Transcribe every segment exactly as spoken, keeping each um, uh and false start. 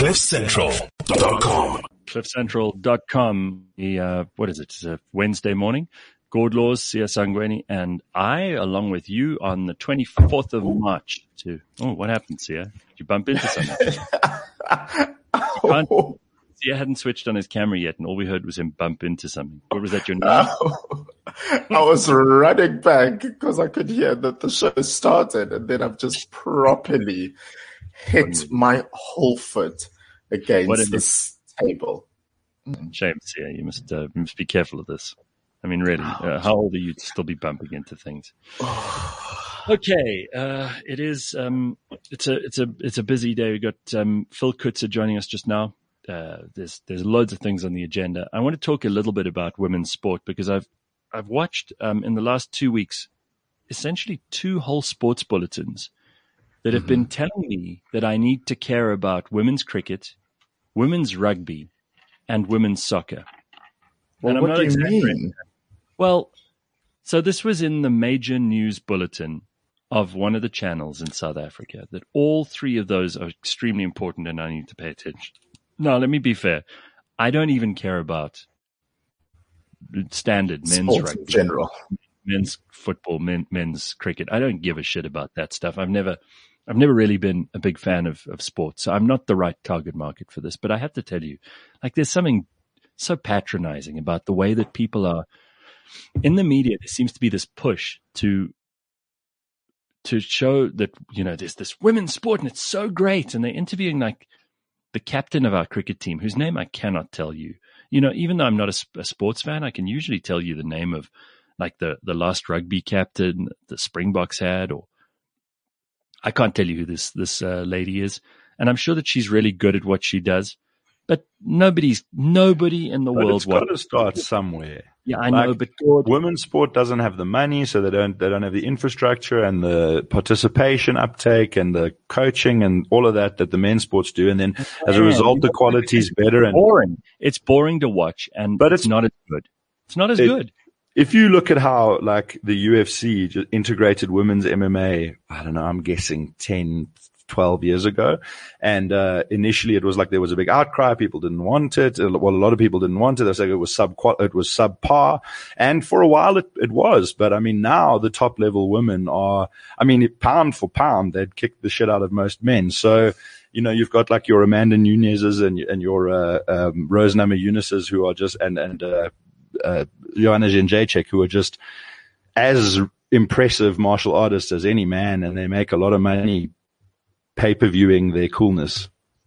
cliff central dot com. cliff central dot com. The, uh, what is it? It's a Wednesday morning. Gord Laws, Sia Sangweni, and I, along with you, on the twenty-fourth of March. To oh, what happened, Sia? Did you bump into something? oh. Sia hadn't switched on his camera yet, and all we heard was him bump into something. What was that? Your name? Oh, I was running back because I could hear that the show started, and then I've just properly hit my whole foot against this table. Shame, Sia. You must uh, you must be careful of this. I mean, really, uh, how old are you to still be bumping into things? Okay, uh, it is. Um, it's a it's a it's a busy day. We got um, Phil Kutzer joining us just now. Uh, there's there's loads of things on the agenda. I want to talk a little bit about women's sport because I've I've watched um, in the last two weeks essentially two whole sports bulletins that have mm-hmm. been telling me that I need to care about women's cricket, women's rugby, and women's soccer. Well, what do you mean? Well, so this was in the major news bulletin of one of the channels in South Africa, that all three of those are extremely important and I need to pay attention. Now, let me be fair. I don't even care about standard men's sports rugby, in general, men's football, men, men's cricket. I don't give a shit about that stuff. I've never, I've never really been a big fan of, of sports. So I'm not the right target market for this, but I have to tell you, like, there's something so patronizing about the way that people are in the media. There seems to be this push to to show that, you know, there's this women's sport and it's so great. And they're interviewing like the captain of our cricket team, whose name I cannot tell you. You know, even though I'm not a, a sports fan, I can usually tell you the name of like the, the last rugby captain the Springboks had, or I can't tell you who this, this uh, lady is. And I'm sure that she's really good at what she does. But nobody's nobody in the but world. It's got to start somewhere. Yeah, I like, know, but God, women's sport doesn't have the money, so they don't they don't have the infrastructure and the participation uptake and the coaching and all of that that the men's sports do. And then as a result, the quality is better. And boring. It's boring to watch, and but it's, it's not as good. It's not as it, good. If you look at how like the U F C just integrated women's M M A, I don't know, I'm guessing ten, twelve years ago. And, uh, initially it was like there was a big outcry. People didn't want it. Well, a lot of people didn't want it. They said it was sub, it was subpar. And for a while it, it was. But I mean, now the top level women are, I mean, pound for pound, they'd kick the shit out of most men. So, you know, you've got like your Amanda Nunez's and, and your, uh, um, Rose Namajunas who are just, and, and, uh, uh, Joanna Jędrzejczyk, who are just as impressive martial artists as any man. And they make a lot of money pay-per-viewing their coolness.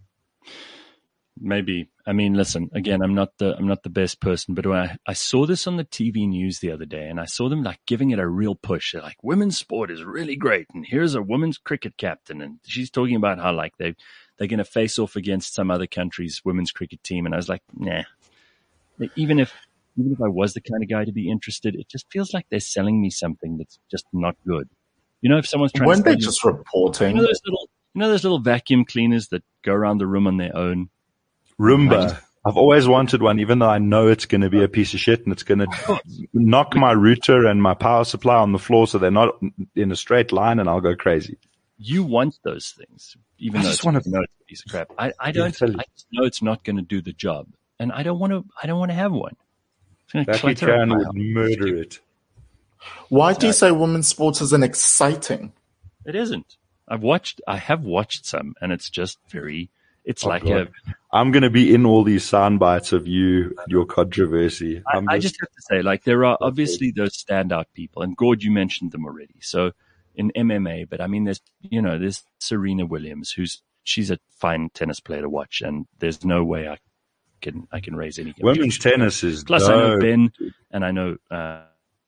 Maybe. I mean, listen, again, I'm not the, I'm not the best person, but when I, I saw this on the T V news the other day and I saw them like giving it a real push. They're like, women's sport is really great. And here's a women's cricket captain. And she's talking about how like they, they're going to face off against some other country's women's cricket team. And I was like, nah, even if, even if I was the kind of guy to be interested, it just feels like they're selling me something that's just not good. You know, if someone's trying Weren't to, they just reporting? You know, those little, You know those little vacuum cleaners that go around the room on their own? Roomba. Just, I've always wanted one, even though I know it's going to be a piece of shit and it's going to knock my router and my power supply on the floor so they're not in a straight line and I'll go crazy. You want those things, even I though just it's, want to, know it's a piece of crap. I, I don't. I just know it's not going to do the job, and I don't want to. I don't want to have one. Jackie Chan would murder it. Why do you say women's sports isn't exciting? It isn't. I've watched, I have watched some, and it's just very, it's oh, like God. a. I'm going to be in all these sound bites of you, your controversy. I, just, I just have to say, like, there are obviously those standout people, and Gord, you mentioned them already. So in M M A, but I mean, there's, you know, there's Serena Williams, who's, she's a fine tennis player to watch, and there's no way I can, I can raise any. Women's tennis is Plus, dope. I know Ben, and I know, uh,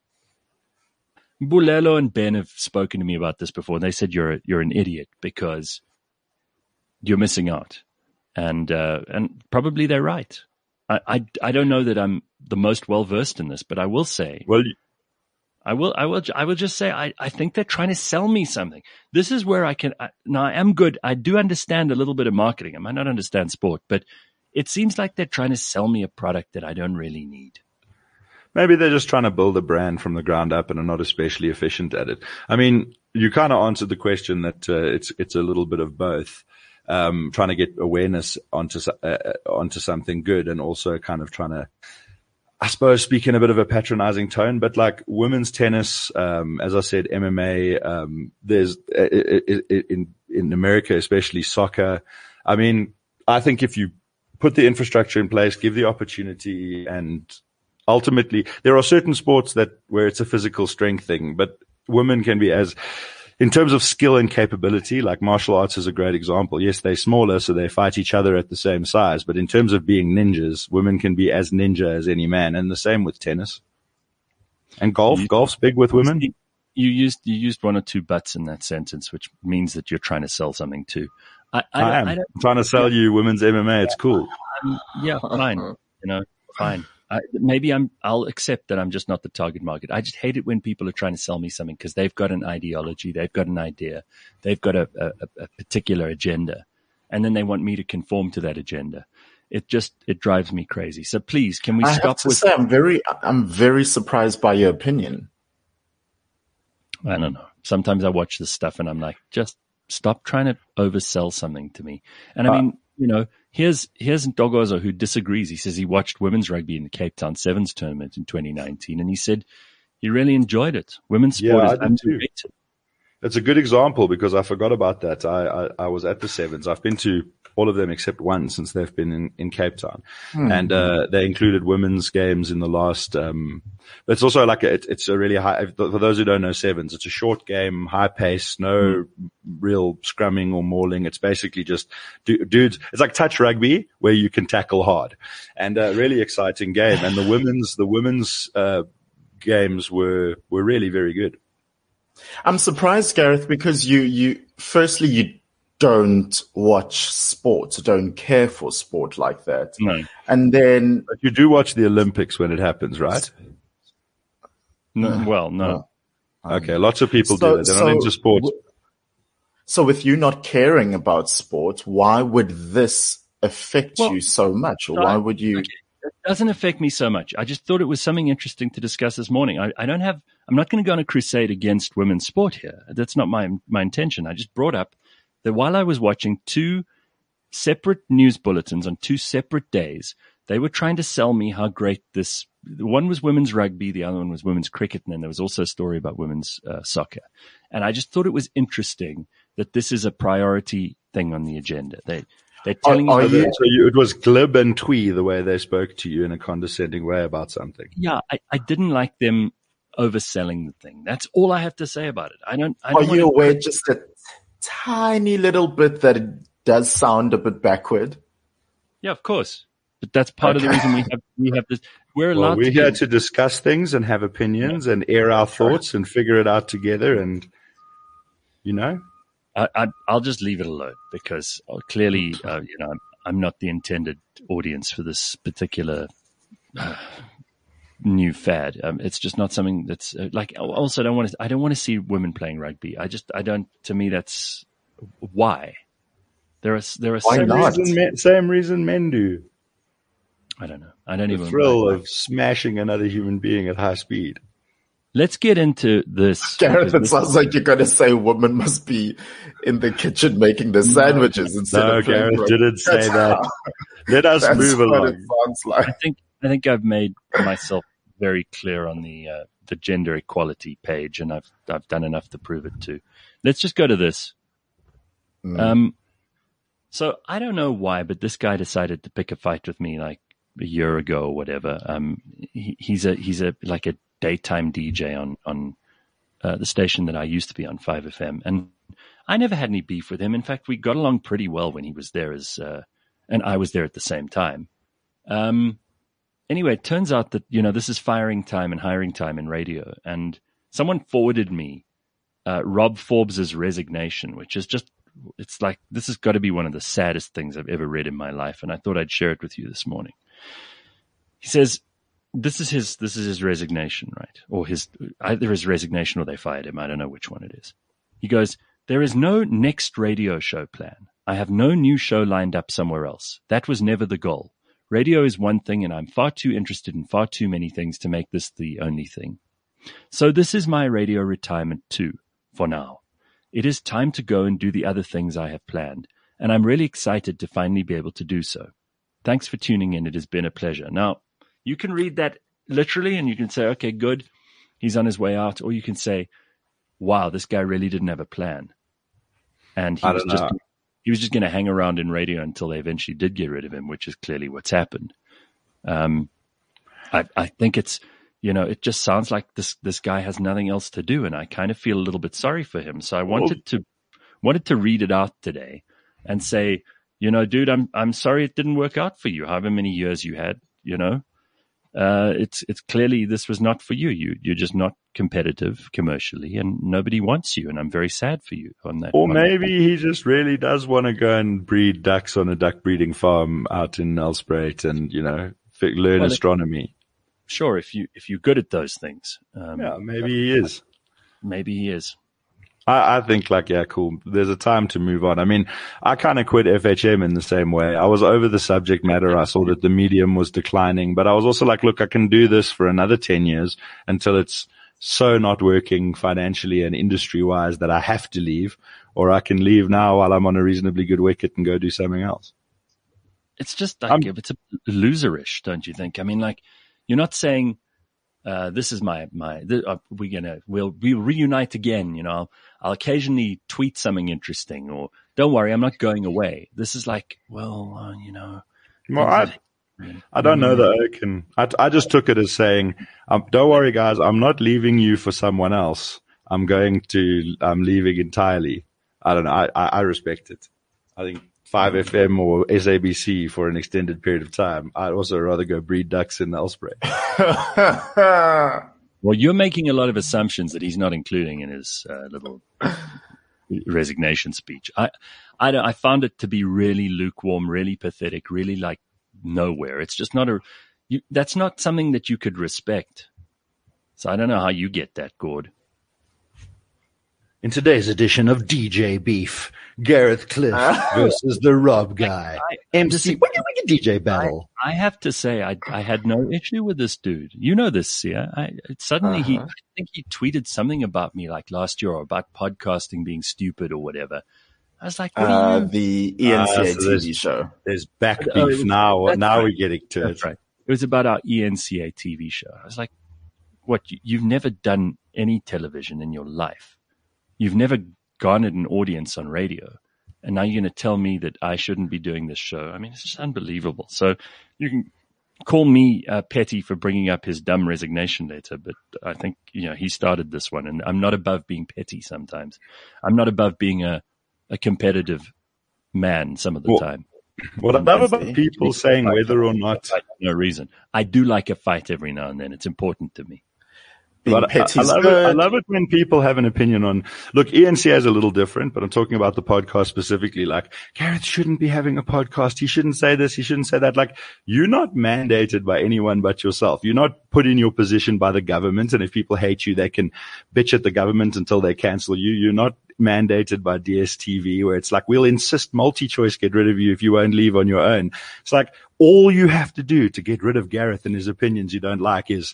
Bulelo and Ben have spoken to me about this before, and they said you're a, you're an idiot because you're missing out, and uh, and probably they're right. I, I, I don't know that I'm the most well versed in this, but I will say, well, I will I will I will just say I, I think they're trying to sell me something. This is where I can I, now I am good. I do understand a little bit of marketing. I might not understand sport, but it seems like they're trying to sell me a product that I don't really need. Maybe they're just trying to build a brand from the ground up and are not especially efficient at it. I mean, you kind of answered the question that uh, it's it's a little bit of both. um, trying to get awareness onto, uh, onto something good, and also kind of trying to, I suppose, speak in a bit of a patronizing tone, but like women's tennis, um, as I said, M M A, um, there's, uh, in, in America, especially soccer. I mean, I think if you put the infrastructure in place, give the opportunity, and ultimately there are certain sports that where it's a physical strength thing, but women can be as, in terms of skill and capability, like martial arts is a great example. Yes, they're smaller, so they fight each other at the same size. But in terms of being ninjas, women can be as ninja as any man, and the same with tennis. And golf, you, golf's big with women. You used you used one or two buts in that sentence, which means that you're trying to sell something too. I, I, I am I don't, I'm trying to sell yeah. you women's M M A. It's cool. Um, yeah, fine. You know, fine. I, maybe I'm, I'll accept that I'm just not the target market. I just hate it when people are trying to sell me something because they've got an ideology, they've got an idea, they've got a, a, a particular agenda, and then they want me to conform to that agenda. It just, it drives me crazy. So please, can we I stop have to with? say, I'm very, I'm very surprised by your opinion. I don't know. Sometimes I watch this stuff and I'm like, just stop trying to oversell something to me. And I mean, uh, you know, here's here's Ntokozo who disagrees. He says he watched women's rugby in the Cape Town Sevens tournament in twenty nineteen, and he said he really enjoyed it. Women's sport yeah, is underrated. It's a good example because I forgot about that. I, I, I was at the Sevens. I've been to all of them except one since they've been in, in Cape Town. Mm-hmm. And, uh, they included women's games in the last, um, it's also like a, it, it's a really high, for those who don't know Sevens, it's a short game, high pace, no mm-hmm. real scrumming or mauling. It's basically just dudes. It's like touch rugby where you can tackle hard, and a really exciting game. And the women's, the women's, uh, games were, were really very good. I'm surprised, Gareth, because you, you, firstly, you don't watch sport, don't care for sport like that. No. And then. But you do watch the Olympics when it happens, right? No, well, no. no. Okay. Lots of people so, do that. They're so, not into sport. So with you not caring about sport, why would this affect well, you so much? Or so why would you? Okay. It doesn't affect me so much. I just thought it was something interesting to discuss this morning. I, I don't have, I'm not going to go on a crusade against women's sport here. That's not my, my intention. I just brought up that while I was watching two separate news bulletins on two separate days, they were trying to sell me how great this, one was women's rugby, the other one was women's cricket, and then there was also a story about women's uh, soccer. And I just thought it was interesting that this is a priority thing on the agenda. They, They're telling are, you, are you so you, it was glib and twee the way they spoke to you in a condescending way about something. Yeah, I, I didn't like them overselling the thing. That's all I have to say about it. I don't. I don't are you aware to... just a tiny little bit that it does sound a bit backward? Yeah, of course. But that's part okay. of the reason we have we have this. We're allowed. Well, we're to here get... to discuss things and have opinions yeah. and air our thoughts and figure it out together. And you know. I, I, I'll just leave it alone because clearly, uh, you know, I'm, I'm not the intended audience for this particular uh, new fad. Um, it's just not something that's uh, like. Also, I don't want to. I don't want to see women playing rugby. I just. I don't. To me, that's why. There are. There are. Why same not? Reason men, same reason men do. I don't know. I don't the even. The thrill know. of smashing another human being at high speed. Let's get into this. Gareth, it sounds like you're going to say women must be in the kitchen making the sandwiches no, instead no, of playing Gareth rugby. didn't say That's that. How, Let us that's move what along. It sounds like. I think I think I've made myself very clear on the uh, the gender equality page, and I've I've done enough to prove it too. Let's just go to this. Mm. Um, so I don't know why, but this guy decided to pick a fight with me like a year ago or whatever. Um, he, he's a he's a like a daytime D J on on uh, the station that I used to be on, five F M, and I never had any beef with him. In fact, we got along pretty well when he was there as uh, and I was there at the same time. Um, anyway, it turns out that you know this is firing time and hiring time in radio, and someone forwarded me uh, Rob Forbes's resignation, which is just it's like this has got to be one of the saddest things I've ever read in my life, and I thought I'd share it with you this morning. He says. This is his. This is his resignation, right? Or his either his resignation or they fired him. I don't know which one it is. He goes, "There is no next radio show plan. I have no new show lined up somewhere else. That was never the goal. Radio is one thing, and I'm far too interested in far too many things to make this the only thing. So this is my radio retirement too, for now. It is time to go and do the other things I have planned. and I'm really excited to finally be able to do so. Thanks for tuning in. It has been a pleasure. Now, you can read that literally, and you can say, okay, good, he's on his way out. Or you can say, wow, this guy really didn't have a plan. And he I was don't just know. he was just going to hang around in radio until they eventually did get rid of him, which is clearly what's happened. Um, I, I think it's, you know, it just sounds like this this guy has nothing else to do, and I kind of feel a little bit sorry for him. So I wanted to wanted to read it out today and say, you know, dude, I'm I'm sorry it didn't work out for you. However many years you had, you know, uh, it's it's clearly this was not for you. You you're just not competitive commercially, and nobody wants you. And I'm very sad for you on that. Or on maybe that. he just really does want to go and breed ducks on a duck breeding farm out in Nelspruit, and you know, f- learn Well, astronomy. Sure, if you if you're good at those things, um, Yeah, maybe he is. maybe he is. I, I think like, yeah, cool. There's a time to move on. I mean, I kind of quit F H M in the same way. I was over the subject matter. I saw that the medium was declining, but I was also like, look, I can do this for another ten years until it's so not working financially and industry wise that I have to leave, or I can leave now while I'm on a reasonably good wicket and go do something else. It's just like, I'm- it's a loserish, don't you think? I mean, like, you're not saying, uh, this is my, my, th- uh, we're gonna, we'll, we'll reunite again, you know, I'll, I'll occasionally tweet something interesting, or don't worry, I'm not going away. This is like, well, uh, you know. Well, things I, that- I don't know that I can, I, I just took it as saying, um, don't worry guys, I'm not leaving you for someone else. I'm going to, I'm leaving entirely. I don't know. I, I, I respect it. I think five F M or S A B C for an extended period of time. I'd also rather go breed ducks in Nelspruit. Well, you're making a lot of assumptions that he's not including in his uh, little resignation speech. I, I, don't, I found it to be really lukewarm, really pathetic, really like nowhere. It's just not a, you, that's not something that you could respect. So I don't know how you get that, Gord. In today's edition of D J Beef, Gareth Cliff versus the Rob guy. M C, wiggy wiggy D J battle. I, I have to say, I, I had no issue with this dude. You know this, Sia. I, suddenly he, Uh-huh. I think he tweeted something about me like last year, or about podcasting being stupid or whatever. I was like, what Uh, are you? the E N C A Ah, so T V there's- show. There's back Oh, beef now. that's Now right. we're getting to That's it. right. It was about our E N C A T V show. I was like, what? You, you've never done any television in your life. You've never garnered an audience on radio. And now you're going to tell me that I shouldn't be doing this show. I mean, it's just unbelievable. So you can call me uh, petty for bringing up his dumb resignation letter, but I think, you know, he started this one, and I'm not above being petty sometimes. I'm not above being a, a competitive man some of the Well, time. What I love about Wednesday. people saying whether or not, For no reason. I do like a fight every now and then. It's important to me. Being but I, petty I is love it. I good. love it when people have an opinion on. Look, E N C A is a little different, but I'm talking about the podcast specifically. Like, Gareth shouldn't be having a podcast. He shouldn't say this. He shouldn't say that. Like, you're not mandated by anyone but yourself. You're not put in your position by the government. And if people hate you, they can bitch at the government until they cancel you. You're not mandated by D S T V, where it's like, we'll insist multi-choice get rid of you if you won't leave on your own. It's like, all you have to do to get rid of Gareth and his opinions you don't like is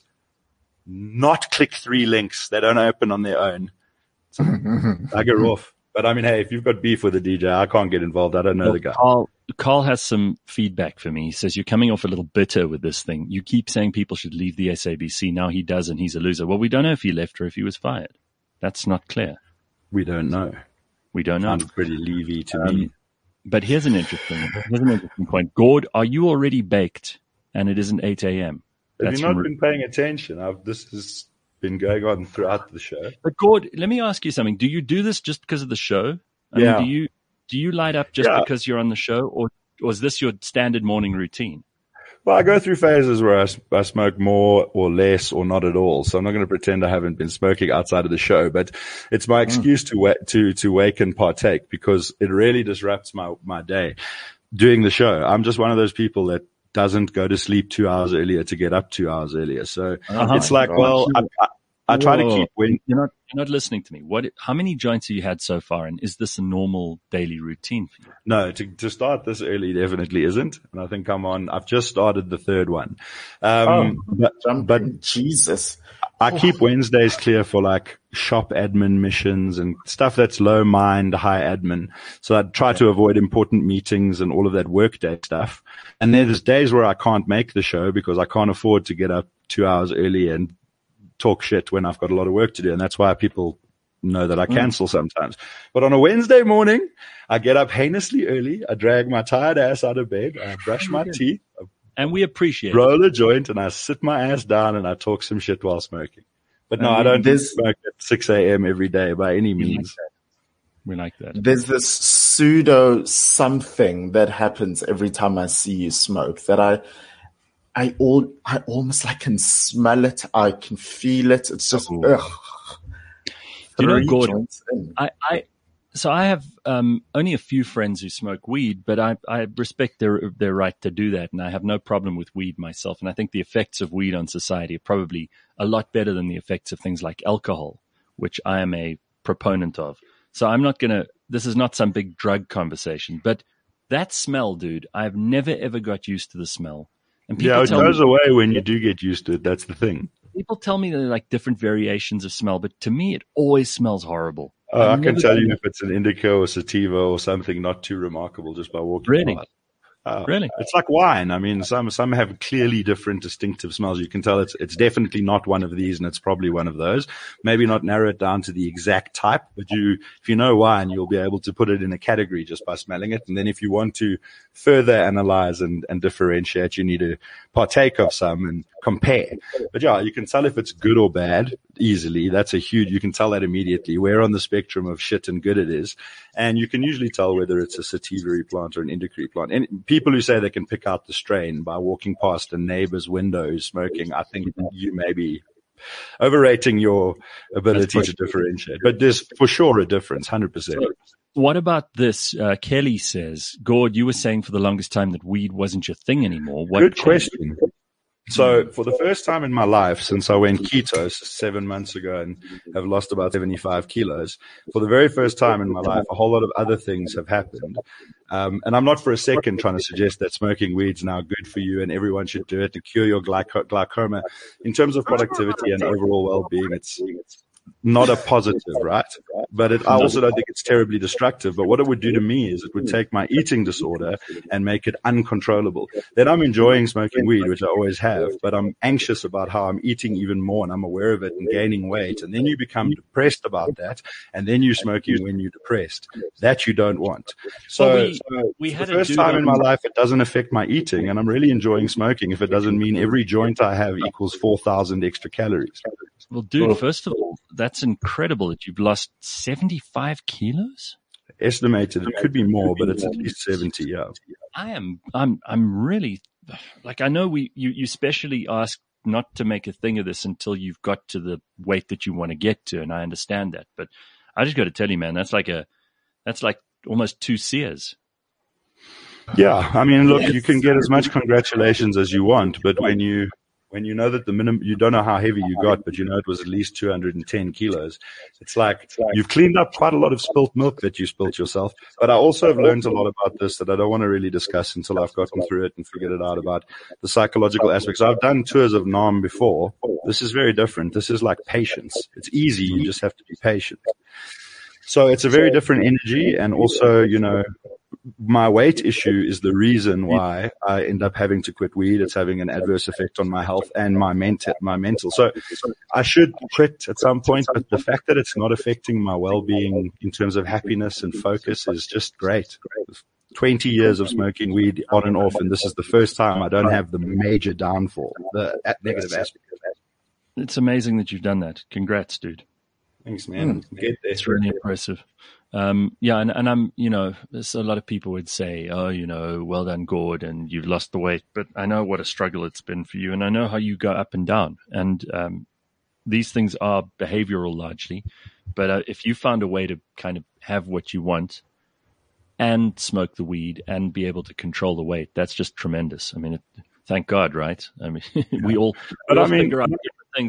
not click three links. They don't open on their own. So, bugger off. But I mean, hey, if you've got beef with a D J, I can't get involved. I don't know the guy. Carl, Carl has some feedback for me. He says, you're coming off a little bitter with this thing. You keep saying people should leave the S A B C. Now he does, and he's a loser. Well, we don't know if he left or if he was fired. That's not clear. We don't know. We don't know. Sounds pretty levy to Um, me. But here's an interesting, here's an interesting point. Gord, are you already baked and it isn't eight a.m.? Have That's you not from- been paying attention? I've, this has been going on throughout the show. But Gord, let me ask you something. Do you do this just because of the show? I Yeah. mean, do you do you light up just Yeah. because you're on the show, or, or is this your standard morning routine? Well, I go through phases where I, s- I smoke more or less or not at all. So I'm not going to pretend I haven't been smoking outside of the show, but it's my excuse to wa- to to wake and partake, because it really disrupts my my day doing the show. I'm just one of those people that doesn't go to sleep two hours earlier to get up two hours earlier. So Uh-huh. it's like, gosh. well, I, I, I try to Whoa. keep when You're not you're not listening to me. What? How many joints have you had so far, and is this a normal daily routine for you? No, to, to start this early definitely isn't. And I think I'm on, I've just started the third one. Um, Oh, but, Jumping. but Jesus. I keep Wednesdays clear for like shop admin missions and stuff that's low mind, high admin. So I'd try to avoid important meetings and all of that workday stuff. And then there's days where I can't make the show because I can't afford to get up two hours early and talk shit when I've got a lot of work to do. And that's why people know that I cancel mm. sometimes. But on a Wednesday morning, I get up heinously early. I drag my tired ass out of bed. I brush my teeth. I and we appreciate roll it. a joint and I sit my ass down and I talk some shit while smoking. But no, I, mean, I don't smoke at six a.m. every day by any means. We like that. There's this pseudo something that happens every time I see you smoke that I, I all, I almost like can smell it. I can feel it. It's just, oh. ugh. Do you know, Gordon, I, I, so I have um, only a few friends who smoke weed, but I, I respect their their right to do that, and I have no problem with weed myself. And I think the effects of weed on society are probably a lot better than the effects of things like alcohol, which I am a proponent of. So I'm not going to – this is not some big drug conversation, but that smell, dude, I've never, ever got used to the smell. And people yeah, it tell goes me, away when you do get used to it. That's the thing. People tell me there are like different variations of smell, but to me, it always smells horrible. Uh, I can tell you if it's an indica or sativa or something not too remarkable just by walking really? past. Uh, really? It's like wine. I mean, some some have clearly different distinctive smells. You can tell it's it's definitely not one of these, and it's probably one of those. Maybe not narrow it down to the exact type, but you, if you know wine, you'll be able to put it in a category just by smelling it. And then if you want to further analyze and, and differentiate, you need to partake of some and compare. But yeah, you can tell if it's good or bad easily. That's a huge, you can tell that immediately where on the spectrum of shit and good it is. And you can usually tell whether it's a sativa plant or an indica plant. And people who say they can pick out the strain by walking past a neighbor's window smoking, I think you may be overrating your ability to differentiate. But there's for sure a difference, one hundred percent. What about this? Uh, Kelly says, Gord, you were saying for the longest time that weed wasn't your thing anymore. What Good changed? question. So for the first time in my life, since I went keto seven months ago and have lost about seventy-five kilos, for the very first time in my life, a whole lot of other things have happened. Um, and I'm not for a second trying to suggest that smoking weed's now good for you and everyone should do it to cure your glyco- glaucoma. In terms of productivity and overall well-being, it's not a positive, right? But it, I also don't think it's terribly destructive. But what it would do to me is it would take my eating disorder and make it uncontrollable. Then I'm enjoying smoking weed, which I always have, but I'm anxious about how I'm eating even more, and I'm aware of it and gaining weight. And then you become depressed about that, and then you're smoking when you're depressed. That you don't want. So, well, we, so we had the first time in my life, it doesn't affect my eating, and I'm really enjoying smoking if it doesn't mean every joint I have equals four thousand extra calories. Well, dude, first of all, that's incredible that you've lost seventy-five kilos. Estimated, it could be more, but it's at least seventy. Yeah, I am. I'm. I'm really like. I know we. You. You specially asked not to make a thing of this until you've got to the weight that you want to get to, and I understand that. But I just got to tell you, man, that's like a. That's like almost two sears. Yeah, I mean, look, you can get as much congratulations as you want, but when you. When you know that the minimum, you don't know how heavy you got, but you know it was at least two hundred ten kilos. It's like you've cleaned up quite a lot of spilt milk that you spilt yourself. But I also have learned a lot about this that I don't want to really discuss until I've gotten through it and figured it out about the psychological aspects. I've done tours of N A M before. This is very different. This is like patience. It's easy. You just have to be patient. So it's a very different energy. And also, you know, my weight issue is the reason why I end up having to quit weed. It's having an adverse effect on my health and my mental, my mental. So I should quit at some point, but the fact that it's not affecting my well-being in terms of happiness and focus is just great. twenty years of smoking weed on and off, and this is the first time I don't have the major downfall, the negative aspect of that. It's amazing that you've done that. Congrats, dude. Thanks, man. Mm. Get there. It's really impressive. Um, yeah, and, and I'm, you know, there's a lot of people would say, oh, you know, well done, Gord, and you've lost the weight. But I know what a struggle it's been for you, and I know how you go up and down. And um, these things are behavioral largely. But uh, if you found a way to kind of have what you want and smoke the weed and be able to control the weight, that's just tremendous. I mean, it, thank God, right? I mean, we all, but we all I mean, figure out different things.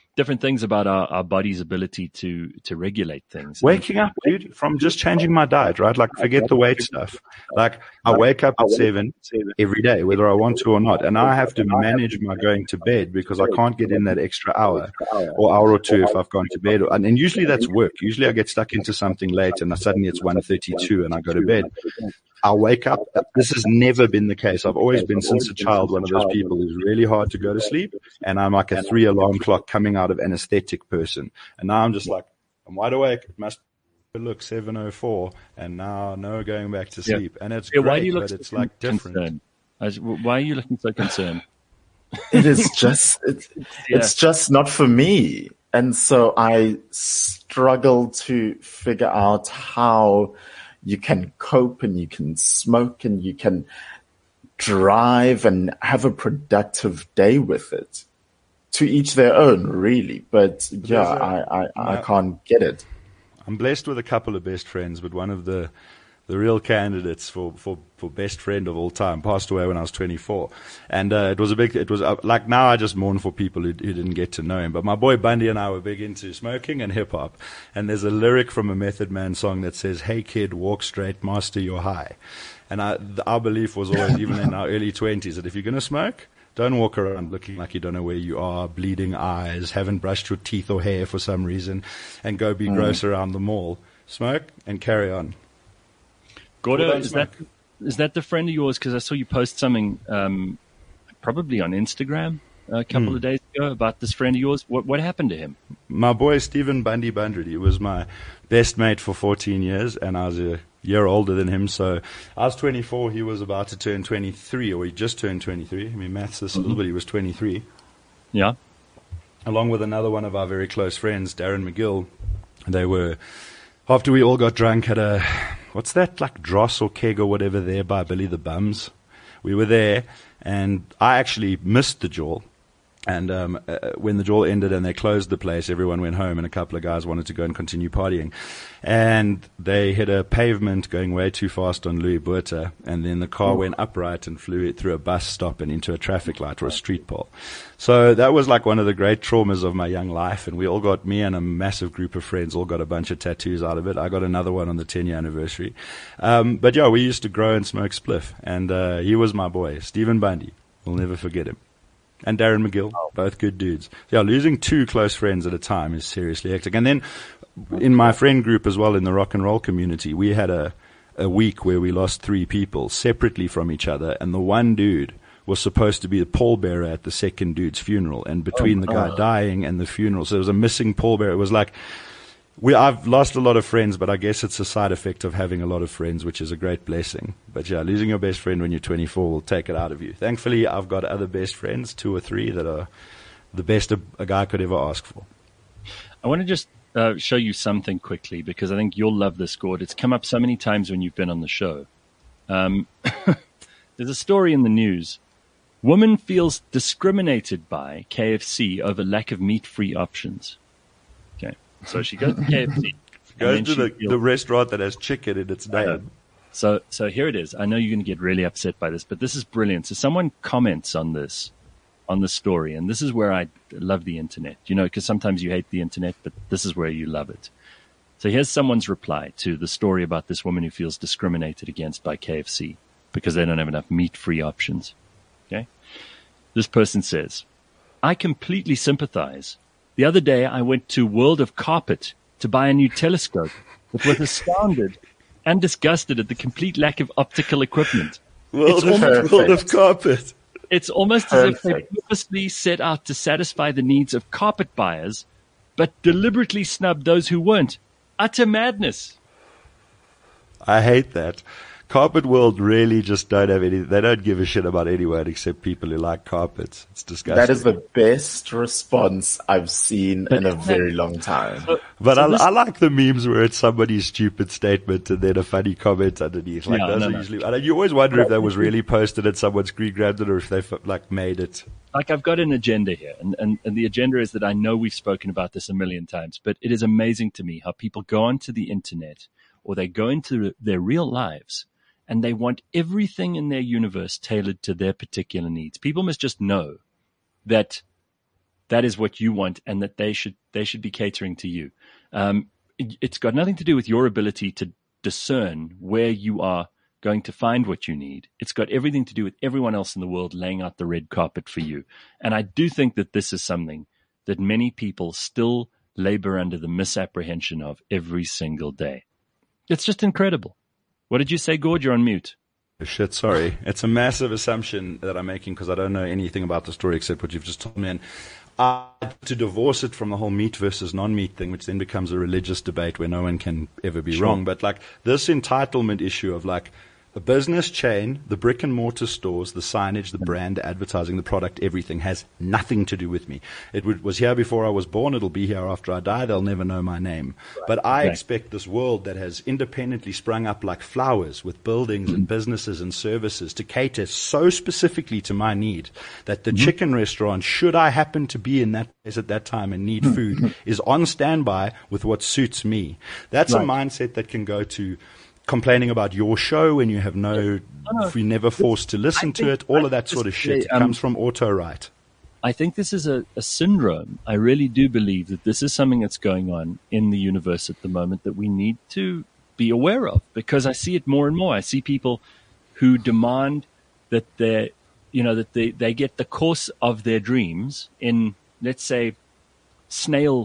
different things about our, our body's ability to, to regulate things. Waking up, dude, from just changing my diet, right? Like, forget the weight stuff. Like, I wake up at seven every day, whether I want to or not. And now I have to manage my going to bed because I can't get in that extra hour or hour or two if I've gone to bed. And, and usually that's work. Usually I get stuck into something late and suddenly it's one thirty-two and I go to bed. I'll wake up. This has never been the case. I've always been, since a child, one of those people who's really hard to go to sleep. And I'm like a three alarm clock coming out of anesthetic person. And now I'm just like, I'm wide awake. It must look seven oh four. And now no going back to sleep. Yeah. And it's yeah, great, why do you look but so it's like different. Why are you looking so concerned? It is just, it's, yeah. it's just not for me. And so I struggle to figure out how you can cope and you can smoke and you can drive and have a productive day with it. To each their own, really. But yeah, a, I, I, I can't get it. I'm blessed with a couple of best friends, but one of the the real candidates for, for, for best friend of all time passed away when I was twenty-four. And uh, it was a big, it was uh, like now I just mourn for people who, who didn't get to know him. But my boy Bundy and I were big into smoking and hip hop. And there's a lyric from a Method Man song that says, "Hey kid, walk straight, master your high." And I, our belief was always, even in our early twenties, that if you're going to smoke, don't walk around looking like you don't know where you are, bleeding eyes, haven't brushed your teeth or hair for some reason, and go be mm. gross around the mall. Smoke and carry on. Gordo, is that, is that the friend of yours? Because I saw you post something um, probably on Instagram a couple mm. of days ago about this friend of yours. What what happened to him? My boy Stephen Bundy Bundred. He was my best mate for fourteen years, and I was a year older than him. So I was twenty-four. He was about to turn twenty-three, or he just turned twenty-three. I mean, maths this mm-hmm. a little bit. He was twenty-three. Yeah. Along with another one of our very close friends, Darren McGill. They were, after we all got drunk at a, what's that, like Dross or Keg or whatever there by Billy the Bums. We were there, and I actually missed the Jaw. And um, uh, when the Jaw ended and they closed the place, everyone went home and a couple of guys wanted to go and continue partying. And they hit a pavement going way too fast on Louis Botha, and then the car went upright and flew it through a bus stop and into a traffic light or a street pole. So that was like one of the great traumas of my young life, and we all got, me and a massive group of friends all got a bunch of tattoos out of it. I got another one on the ten-year anniversary. Um, but yeah, we used to grow and smoke spliff, and uh, he was my boy, Stephen Bundy. We'll never forget him. And Darren McGill, both good dudes. Yeah, losing two close friends at a time is seriously hectic. And then in my friend group as well, in the rock and roll community, we had a, a week where we lost three people separately from each other. And the one dude was supposed to be the pallbearer at the second dude's funeral. And between the guy dying and the funeral, so there was a missing pallbearer. It was like, we, I've lost a lot of friends, but I guess it's a side effect of having a lot of friends, which is a great blessing. But yeah, losing your best friend when you're twenty-four will take it out of you. Thankfully, I've got other best friends, two or three, that are the best a, a guy could ever ask for. I want to just uh, show you something quickly, because I think you'll love this, Gord. It's come up so many times when you've been on the show. Um, there's a story in the news. Woman feels discriminated by K F C over lack of meat-free options. Okay. So she goes to K F C. Goes to the, feels, the restaurant that has chicken in its name. So, so here it is. I know you're going to get really upset by this, but this is brilliant. So someone comments on this, on the story, and this is where I love the internet, you know, because sometimes you hate the internet, but this is where you love it. So here's someone's reply to the story about this woman who feels discriminated against by K F C because they don't have enough meat-free options. Okay. This person says, "I completely sympathize. The other day, I went to World of Carpet to buy a new telescope, but was astounded and disgusted at the complete lack of optical equipment. World, of, almost, world of Carpet. It's almost Perfect. as if they purposely set out to satisfy the needs of carpet buyers, but deliberately snubbed those who weren't. Utter madness." I hate that. Carpet World really just don't have any, they don't give a shit about anyone except people who like carpets. It's disgusting. That is the best response I've seen but in a very long time. So, but so I, this, I like the memes where it's somebody's stupid statement and then a funny comment underneath. Like yeah, those no, are no. usually, I know, you always wonder if that was really posted and someone screen grabbed it or if they like made it. Like I've got an agenda here, and, and, and the agenda is that I know we've spoken about this a million times, but it is amazing to me how people go onto the internet or they go into their real lives and they want everything in their universe tailored to their particular needs. People must just know that that is what you want, and that they should they should be catering to you. Um, it, it's got nothing to do with your ability to discern where you are going to find what you need. It's got everything to do with everyone else in the world laying out the red carpet for you. And I do think that this is something that many people still labor under the misapprehension of every single day. It's just incredible. What did you say, Gord? You're on mute. Shit, sorry. It's a massive assumption that I'm making because I don't know anything about the story except what you've just told me. And uh, to divorce it from the whole meat versus non-meat thing, which then becomes a religious debate where no one can ever be Sure. wrong. But like this entitlement issue of like a business chain, the brick and mortar stores, the signage, the brand, advertising, the product, everything has nothing to do with me. It would, was here before I was born. It'll be here after I die. They'll never know my name. Right. But I right. expect this world that has independently sprung up like flowers with buildings mm-hmm. and businesses and services to cater so specifically to my need that the mm-hmm. chicken restaurant, should I happen to be in that place at that time and need food, is on standby with what suits me. That's right. a mindset that can go to complaining about your show when you have no, no, if you're never forced to listen to it, all of that sort of shit. It comes from auto-write. I think this is a, a syndrome. I really do believe that this is something that's going on in the universe at the moment that we need to be aware of, because I see it more and more. I see people who demand that they, you know, that they, they get the course of their dreams in, let's say, snail,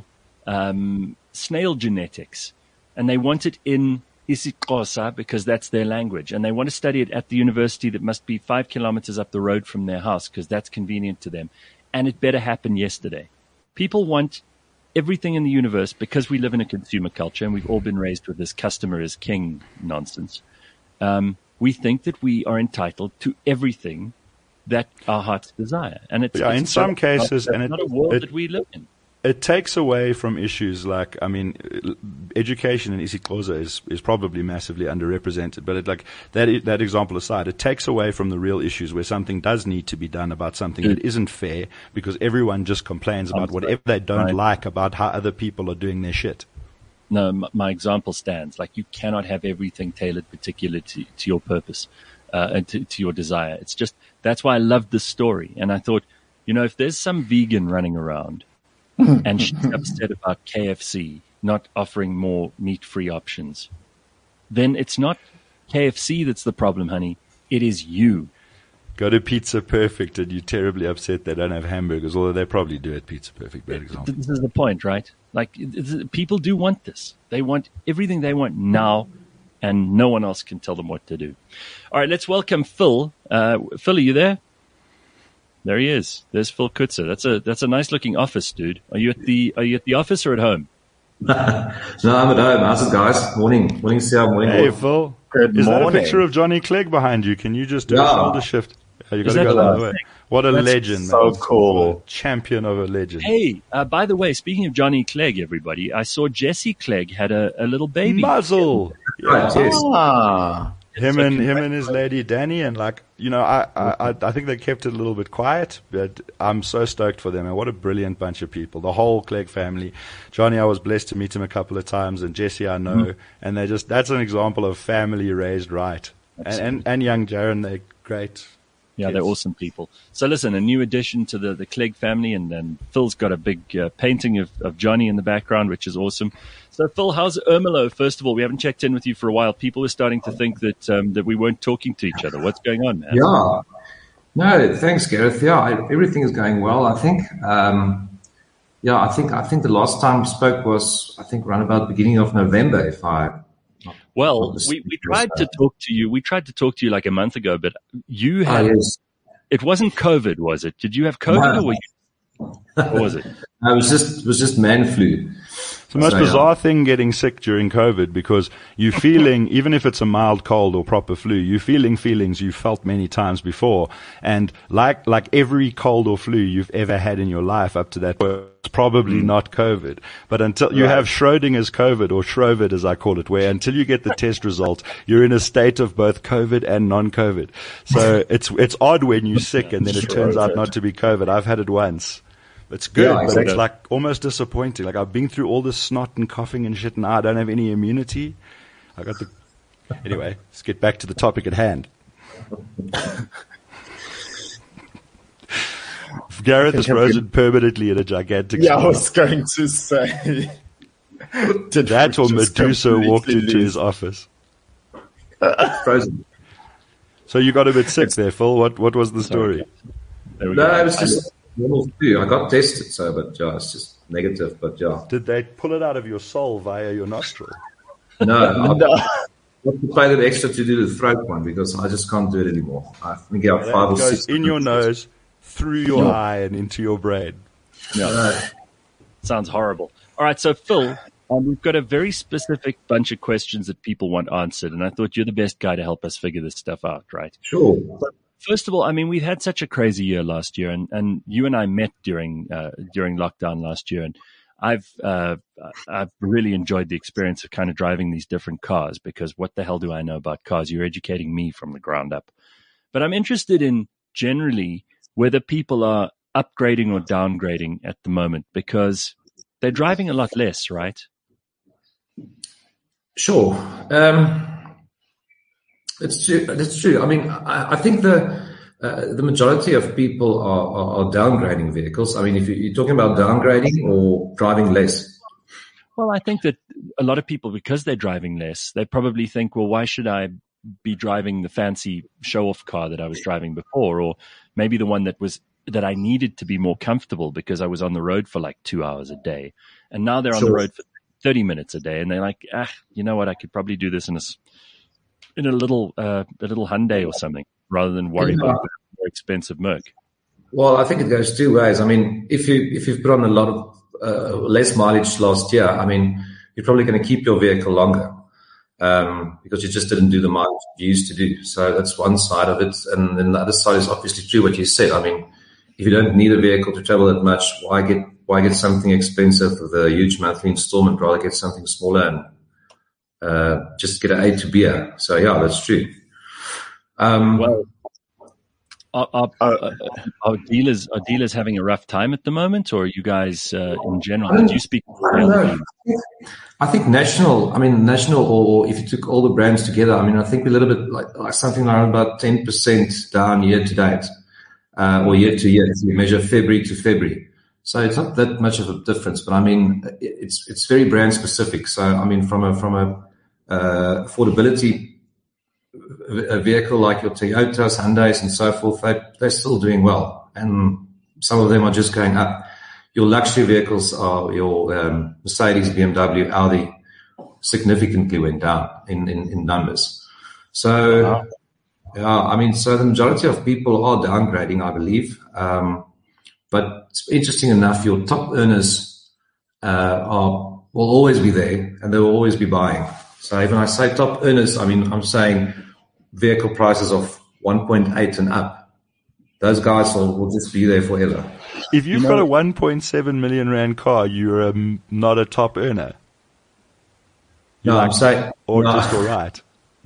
um, snail genetics, and they want it in isiXhosa because that's their language, and they want to study it at the university that must be five kilometers up the road from their house because that's convenient to them, and it better happen yesterday. People want everything in the universe because we live in a consumer culture and we've all been raised with this customer is king nonsense. Um, we think that we are entitled to everything that our hearts desire, and it's, yeah, it's in some cases, and it's not it, a world it, that we live in. It takes away from issues like, I mean, education in isiXhosa is, is probably massively underrepresented, but it, like that that example aside, it takes away from the real issues where something does need to be done about something that isn't fair because everyone just complains about whatever they don't right. like about how other people are doing their shit. No, my, my example stands. Like, you cannot have everything tailored particularly to, to your purpose uh, and to, to your desire. It's just, that's why I loved this story. And I thought, you know, if there's some vegan running around and she's upset about K F C not offering more meat-free options, then it's not K F C that's the problem, honey. It is you. Go to Pizza Perfect and you're terribly upset they don't have hamburgers, although they probably do at Pizza Perfect. Bad example. This is the point, right? Like, it's, people do want this. They want everything they want now, and no one else can tell them what to do. All right, let's welcome Phil. Uh, Phil, are you there? There he is. There's Phil Kutzer. That's a that's a nice looking office, dude. Are you at the Are you at the office or at home? No, I'm at home. How's it, guys? Morning, morning, Sia. Morning. Hey, Phil. Good is morning. that a picture of Johnny Clegg behind you? Can you just do yeah. a shoulder shift? Oh, you got to go the other way. What a That's legend, so man. So cool. Champion of a legend. Hey, uh, by the way, speaking of Johnny Clegg, everybody, I saw Jesse Clegg had a, a little baby. Muzzle. Yeah. Right, yes. Ah. Him and him and his lady Danny, and like you know, I, I I think they kept it a little bit quiet, but I'm so stoked for them, and what a brilliant bunch of people. The whole Clegg family. Johnny, I was blessed to meet him a couple of times, and Jesse I know, mm-hmm. and they just that's an example of family raised right. And, and and young Jaron, they're great. Yeah, they're awesome people. So listen, a new addition to the, the Clegg family, and then Phil's got a big uh, painting of, of Johnny in the background, which is awesome. So Phil, how's Ermelo? First of all, we haven't checked in with you for a while. People are starting to think that um, that we weren't talking to each other. What's going on, man? Yeah. No, thanks, Gareth. Yeah, I, everything is going well, I think. Um, yeah, I think I think the last time we spoke was, I think, around about the beginning of November, if I... Well, we, we tried to talk to you. We tried to talk to you like a month ago, but you had. Oh, yes. It wasn't COVID, was it? Did you have COVID, no. or were you, what was it? No, it was just it was just man flu. It's the most so, bizarre yeah. thing getting sick during COVID, because you're feeling, even if it's a mild cold or proper flu, you're feeling feelings you've felt many times before. And like like every cold or flu you've ever had in your life up to that point, it's probably mm. not COVID. But until you right. have Schrodinger's COVID, or Schrovid as I call it, where until you get the test result, you're in a state of both COVID and non-COVID. So it's it's odd when you're sick and then it turns out not to be COVID. I've had it once. It's good, yeah, exactly. But it's like almost disappointing. Like I've been through all this snot and coughing and shit, and now I don't have any immunity. I got the anyway. Let's get back to the topic at hand. Gareth is frozen permanently in a gigantic Yeah, smile. I was going to say. Did That or we just Medusa walked completely into lose- his office. Frozen. So you got a bit sick there, Phil. What what was the story? There we No, go. it was just normal flu. I got tested, so but yeah, it's just negative. But yeah, Did they pull it out of your soul via your nostril? no, I have to pay them extra to do the throat one because I just can't do it anymore. I think I have five It or goes six in your nose, through your eye, and into your brain. Yeah. Sounds horrible. All right, so Phil, um, we've got a very specific bunch of questions that people want answered, and I thought you're the best guy to help us figure this stuff out, right? Sure. First of all, I mean, we've had such a crazy year last year, and, and you and I met during uh, during lockdown last year, and I've uh, I've really enjoyed the experience of kind of driving these different cars because what the hell do I know about cars? You're educating me from the ground up. But I'm interested in generally whether people are upgrading or downgrading at the moment because they're driving a lot less, right? Sure. Um, it's true. That's true. I mean, I, I think the uh, the majority of people are, are, are downgrading vehicles. I mean, if you, you're talking about downgrading or driving less. Well, I think that a lot of people, because they're driving less, they probably think, well, why should I be driving the fancy show-off car that I was driving before, or maybe the one that was that I needed to be more comfortable because I was on the road for like two hours a day, and now they're on Sure. the road for thirty minutes a day, and they're like, ah, you know what? I could probably do this in a s- in a little uh, a little Hyundai or something, rather than worry Yeah. about a more expensive Merc. Well, I think it goes two ways. I mean, if you if you've put on a lot of uh, less mileage last year, I mean, you're probably going to keep your vehicle longer um, because you just didn't do the mileage you used to do. So that's one side of it, and then the other side is obviously true what you said. I mean, if you don't need a vehicle to travel that much, why get why get something expensive with a huge monthly installment? Rather get something smaller and uh, just get an A to B. So yeah, that's true. Um, Well, are, are, are, are dealers are dealers having a rough time at the moment, or are you guys uh, in general? Did you speak? I don't know. I think national, I mean, national, or if you took all the brands together, I mean, I think we're a little bit like, like something around about ten percent down year to date, uh, or year to year. So we measure February to February. So it's not that much of a difference, but I mean, it's, it's very brand specific. So, I mean, from a, from a, uh, affordability, a vehicle like your Toyotas, Hyundais, and so forth, they, they're still doing well. And some of them are just going up. Your luxury vehicles are your um, Mercedes, B M W, Audi, significantly went down in, in, in numbers. So, wow. yeah, I mean, so the majority of people are downgrading, I believe. Um, but it's interesting enough, your top earners uh, are will always be there, and they will always be buying. So when I say top earners, I mean, I'm saying vehicle prices of one point eight and up. Those guys will, will just be there forever. If you've You know, got a one point seven million rand car, you're um, not a top earner. No, You're I'm saying, or no. just all right.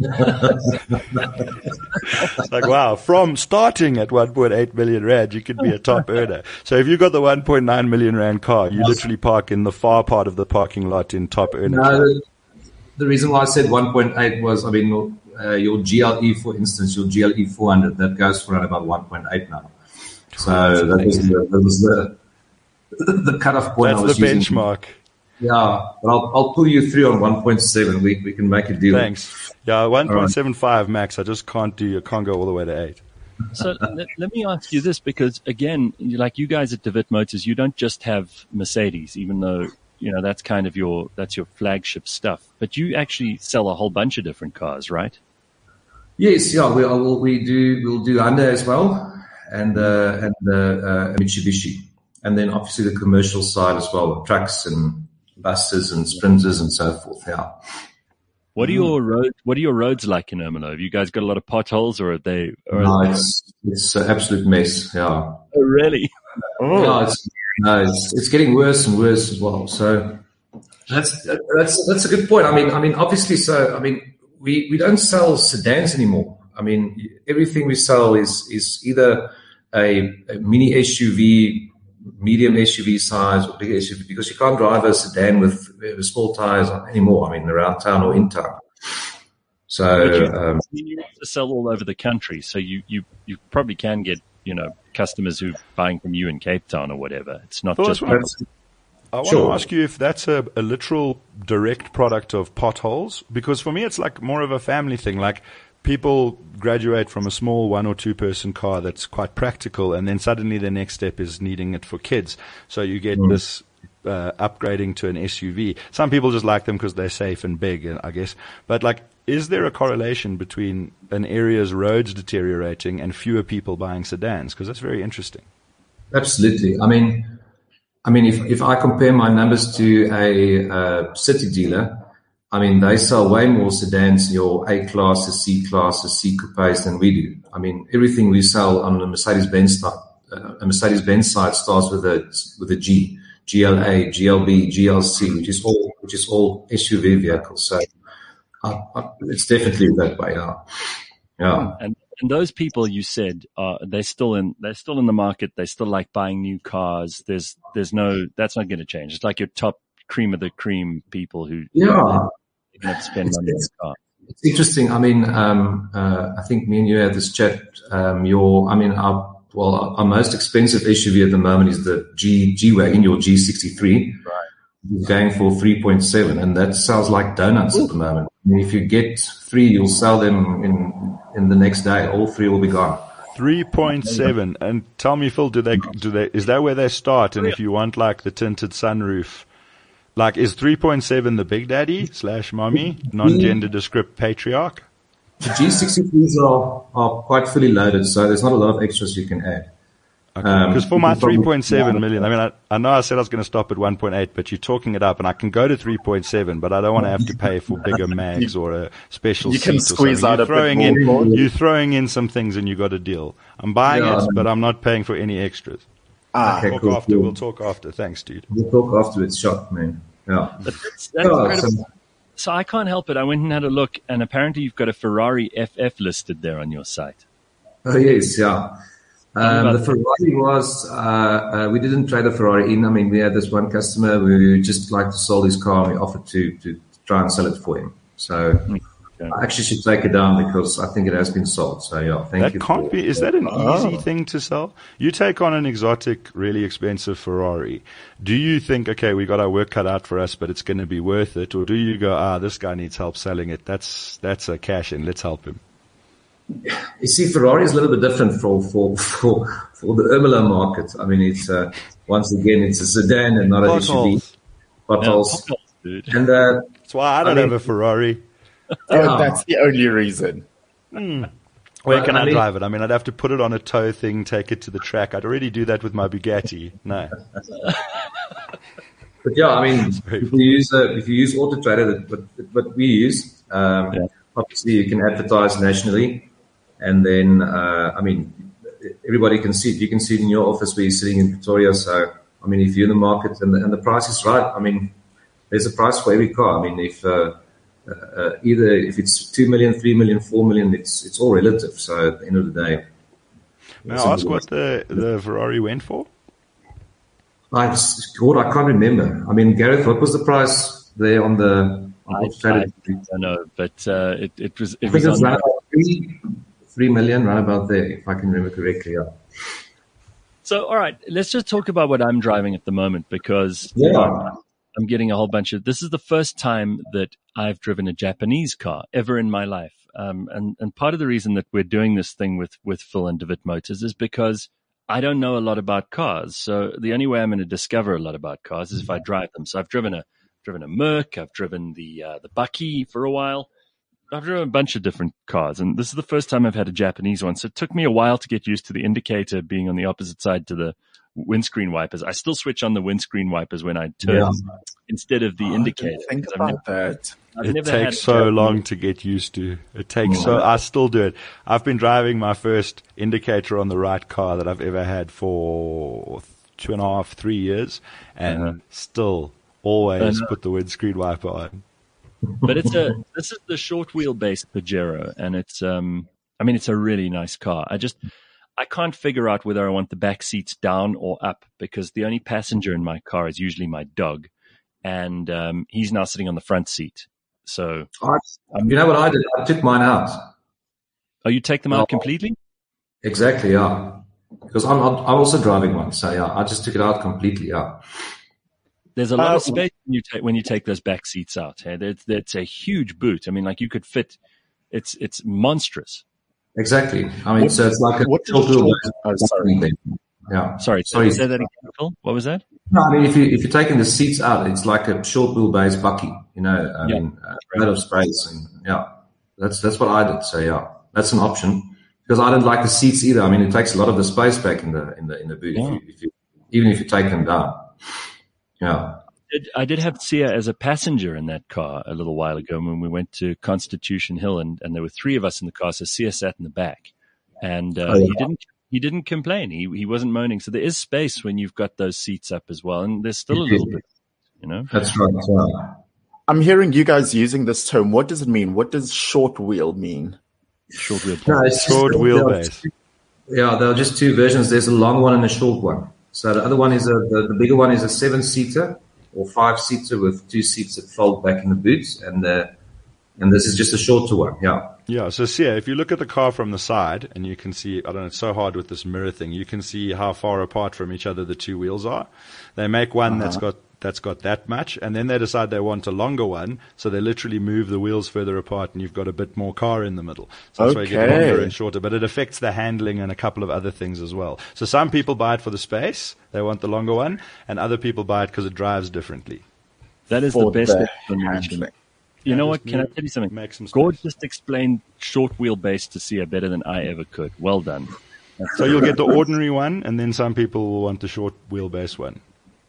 It's like, wow, from starting at one point eight million rand, you could be a top earner. So if you've got the one point nine million rand car, you literally park in the far part of the parking lot in top earner. No, the, the reason why I said one point eight was, I mean, uh, your G L E, for instance, your G L E four hundred, that goes for around about one point eight now. So that was the, that was the, the cutoff point. That's I was the using. benchmark. Yeah, but I'll, I'll pull you through on one point seven. We we can make a deal. Thanks. Yeah, one point seven five max. I just can't do, I can't go all the way to eight. So let, let me ask you this, because again, like you guys at DeWitt Motors, you don't just have Mercedes, even though, you know, that's kind of your, that's your flagship stuff, but you actually sell a whole bunch of different cars, right? Yes, yeah, we we do we'll do Hyundai as well, and uh, and uh, uh, Mitsubishi, and then obviously the commercial side as well, trucks and buses and sprinters and so forth. Yeah. What are your roads? What are your roads like in Ermelo? Have you guys got a lot of potholes, or are they? Or No, are they it's it's an absolute mess. Yeah. oh, really? Oh, No, it's, no, it's it's getting worse and worse as well. So that's that's that's a good point. I mean, I mean, obviously, so I mean, we, we don't sell sedans anymore. I mean, everything we sell is is either a, a mini S U V, medium S U V size, or big S U V, because you can't drive a sedan with, with small tires anymore. I mean, around town or in town. So But you, um, you used to sell all over the country, so you, you, you probably can get, you know, customers who are buying from you in Cape Town or whatever. It's not Well, just. that's what I want Sure. to ask you if that's a, a literal direct product of potholes, because for me it's like more of a family thing. Like people graduate from a small one or two person car that's quite practical, and then suddenly the next step is needing it for kids. So you get mm. this uh, upgrading to an S U V. Some people just like them because they're safe and big, I guess. But like, is there a correlation between an area's roads deteriorating and fewer people buying sedans? Because that's very interesting. Absolutely. I mean, I mean, if, if I compare my numbers to a uh, city dealer, I mean, they sell way more sedans, your A classes, C classes, C coupes than we do. I mean, everything we sell on the Mercedes-Benz side, uh, a Mercedes-Benz side starts with a with a G, G L A, G L B, G L C, which is all which is all S U V vehicles. So uh, uh, it's definitely that way. Yeah, yeah. And and those people you said are they're still in they're still in the market. They still like buying new cars. There's there's no that's not going to change. It's like your top cream of the cream people who yeah. Have to spend money on the car. It's interesting. I mean, um, uh, I think me and you had this chat. Um, your, I mean, our well, our most expensive S U V at the moment is the G G wagon, your G sixty-three. Right. You're going for three point seven, and that sells like donuts Ooh. At the moment. I mean, if you get three, you'll sell them in in the next day. All three will be gone. Three point seven. And tell me, Phil, do they do they is that where they start? And if you want like the tinted sunroof. Like, is three point seven the big daddy slash mommy, non-gender descript patriarch? The G sixty-threes are, are quite fully loaded, so there's not a lot of extras you can add. Because okay. um, for my three point seven million, I mean, I, I know I said I was going to stop at one point eight, but you're talking it up, and I can go to three point seven, but I don't want to have to pay for bigger mags or a special you seat. You can squeeze out you're a throwing bit more. in, You're throwing in some things, and you got a deal. I'm buying yeah, it, but I'm not paying for any extras. Ah, okay, talk cool, after. cool. We'll talk after. Thanks, dude. We'll talk after it's shot, man. Yeah. But that's, that's yeah, incredible. so, so I can't help it. I went and had a look, and apparently you've got a Ferrari F F listed there on your site. Oh, yes, yeah. Um, the Ferrari was, uh, uh, we didn't trade the Ferrari in. I mean, we had this one customer who just liked to sell his car, and we offered to, to try and sell it for him. So okay. I actually should take it down because I think it has been sold. So, yeah, thank that you. That can't for, be. Is that an oh. easy thing to sell? You take on an exotic, really expensive Ferrari. Do you think, okay, we got our work cut out for us, but it's going to be worth it? Or do you go, ah, this guy needs help selling it. That's, that's a cash in. Let's help him. You see, Ferrari is a little bit different for, for, for, for the Urmela market. I mean, it's, uh, once again, it's a sedan and not an S U V. Potholes. No, dude. And, uh, that's why I don't I have mean, a Ferrari. Oh, that's the only reason. Hmm. Where can I I, mean, drive it? I mean, I'd have to put it on a tow thing, take it to the track. I'd already do that with my Bugatti. No. But yeah, I mean, if you use uh, if you use Auto Trader, what, what we use, um, yeah. obviously you can advertise nationally, and then uh, I mean, everybody can see it. You can see it in your office where you're sitting in Pretoria. So I mean, if you're in the market and the, and the price is right, I mean, there's a price for every car. I mean, if uh, Uh, either if it's two million, three million, four million, it's it's all relative. So at the end of the day, may I ask what the the Ferrari went for? I God, I can't remember. I mean, Gareth, what was the price there on the? I, I don't know, but uh, it it was it I think was it was on around about three three million, right about there, if I can remember correctly. Yeah. So, all right, let's just talk about what I'm driving at the moment because yeah. I'm, I'm getting a whole bunch of. This is the first time that I've driven a Japanese car ever in my life. Um, and, and part of the reason that we're doing this thing with, with Phil and David Motors is because I don't know a lot about cars. So the only way I'm going to discover a lot about cars is if I drive them. So I've driven a, driven a Merc. I've driven the, uh, the Bucky for a while. I've driven a bunch of different cars, and this is the first time I've had a Japanese one. So it took me a while to get used to the indicator being on the opposite side to the windscreen wipers. I still switch on the windscreen wipers when I turn yeah. instead of the oh, indicator. Think about never, that. I've it never takes so Japanese. long to get used to. It takes mm. so. I still do it. I've been driving my first indicator on the right car that I've ever had for two and a half, three years, and uh-huh. still always uh-huh. put the windscreen wiper on. But it's a this is the short wheelbase Pajero, and it's um I mean it's a really nice car. I just I can't figure out whether I want the back seats down or up because the only passenger in my car is usually my dog, and um, he's now sitting on the front seat. So I, you know what I did? I took mine out. Oh, you take them out oh, completely? Exactly. Yeah. because I'm I'm also driving one. So yeah, I just took it out completely. Yeah. There's a lot Uh, of space when you take when you take those back seats out. Hey? That's, that's a huge boot. I mean, like you could fit. It's it's monstrous. Exactly. I mean, What- so it's like a what short is short- wheelbase. oh, sorry. Yeah. Sorry, Sorry. say that again, Phil. What was that? No, I mean, if you if you're taking the seats out, it's like a short wheelbase bucky. You know, I Yeah. mean, uh, a lot of space, and yeah, that's that's what I did. So yeah, that's an option because I don't like the seats either. I mean, it takes a lot of the space back in the in the in the boot. Yeah. If, you, if you even if you take them down, yeah. Did, I did have Sia as a passenger in that car a little while ago when we went to Constitution Hill, and, and there were three of us in the car. So Sia sat in the back, and uh, Oh, yeah. he didn't he didn't complain. He he wasn't moaning. So there is space when you've got those seats up as well, and there's still a little bit, you know. That's right. Yeah. I'm hearing you guys using this term. What does it mean? What does short wheel mean? Short wheel. No, it's just- Short there are wheelbase. two- Yeah, there are just two versions. There's a long one and a short one. So the other one is a the, the bigger one is a seven seater or five seater with two seats that fold back in the boots, and uh, and this is just a shorter one. Yeah. Yeah, so see, if you look at the car from the side, and you can see, I don't know, it's so hard with this mirror thing, you can see how far apart from each other the two wheels are. They make one Uh-huh. that's got that's got that much, and then they decide they want a longer one, so they literally move the wheels further apart, and you've got a bit more car in the middle. So that's why you get Okay. longer and shorter, but it affects the handling and a couple of other things as well. So some people buy it for the space, they want the longer one, and other people buy it because it drives differently. That is the For best the explanation. handling. You know Yeah, what? just Can I make- tell you something? make some Gord space. just explained short wheelbase to Sia better than I ever could. Well done. So you'll get the ordinary one, and then some people will want the short wheelbase one.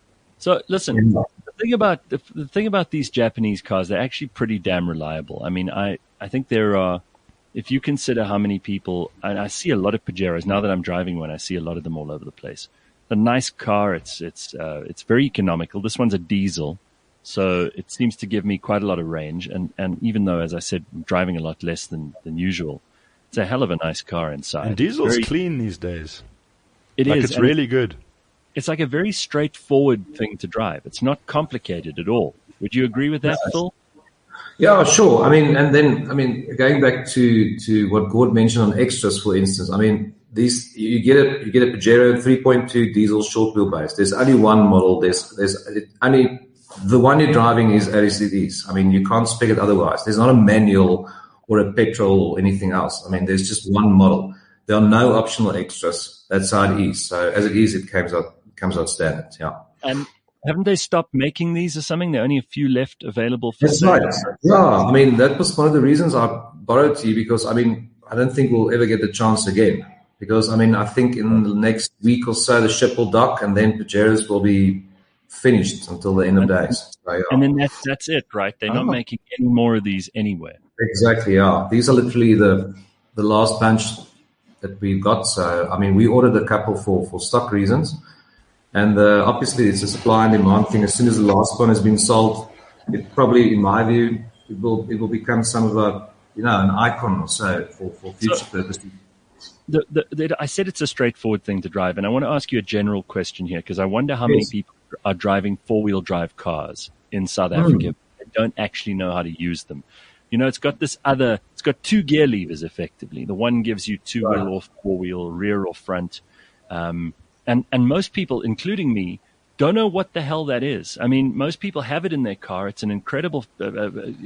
So listen, the thing about the, the thing about these Japanese cars, they're actually pretty damn reliable. I mean, I, I think there are, if you consider how many people, and I see a lot of Pajeros now that I'm driving one, I see a lot of them all over the place. A nice car, it's it's uh, it's very economical. This one's a diesel, so it seems to give me quite a lot of range. And, and even though, as I said, I'm driving a lot less than, than usual, it's a hell of a nice car inside. And diesel's Very- clean these days. It Like is, it's and really good. it's like a very straightforward thing to drive. It's not complicated at all. Would you agree with that, Phil? Yeah, sure. I mean, and then, I mean, going back to, to what Gord mentioned on extras, for instance, I mean, these, you get a, you get a Pajero three point two diesel short wheelbase. There's only one model. There's, there's only, the one you're driving is as it is. I mean, you can't spec it otherwise. There's not a manual or a petrol or anything else. I mean, there's just one model. There are no optional extras. That's how it is. So as it is, it comes out, comes out standard. Yeah. And haven't they stopped making these or something? There are only a few left available for That's sale. right. Yeah, I mean, that was one of the reasons I borrowed to you because, I mean, I don't think we'll ever get the chance again. Because, I mean, I think in the next week or so, the ship will dock and then Pajeros will be finished until the end of days. So, yeah. And then that's, that's it, right? They're not Oh. making any more of these anywhere. Exactly, yeah. These are literally the the last bunch that we've got. So, I mean, we ordered a couple for, for stock reasons. And uh, obviously, it's a supply and demand thing. As soon as the last one has been sold, it probably, in my view, it will it will become some of a, you know, an icon or so for, for future So- purposes. The, the, the, I said it's a straightforward thing to drive, and I want to ask you a general question here because I wonder how many Yes. people are driving four-wheel drive cars in South Hmm. Africa that don't actually know how to use them. You know, it's got this other, it's got two gear levers effectively. The one gives you two-wheel or four-wheel, rear or front. Um, and, and most people, including me, don't know what the hell that is. I mean, most people have it in their car. It's an incredible uh, uh,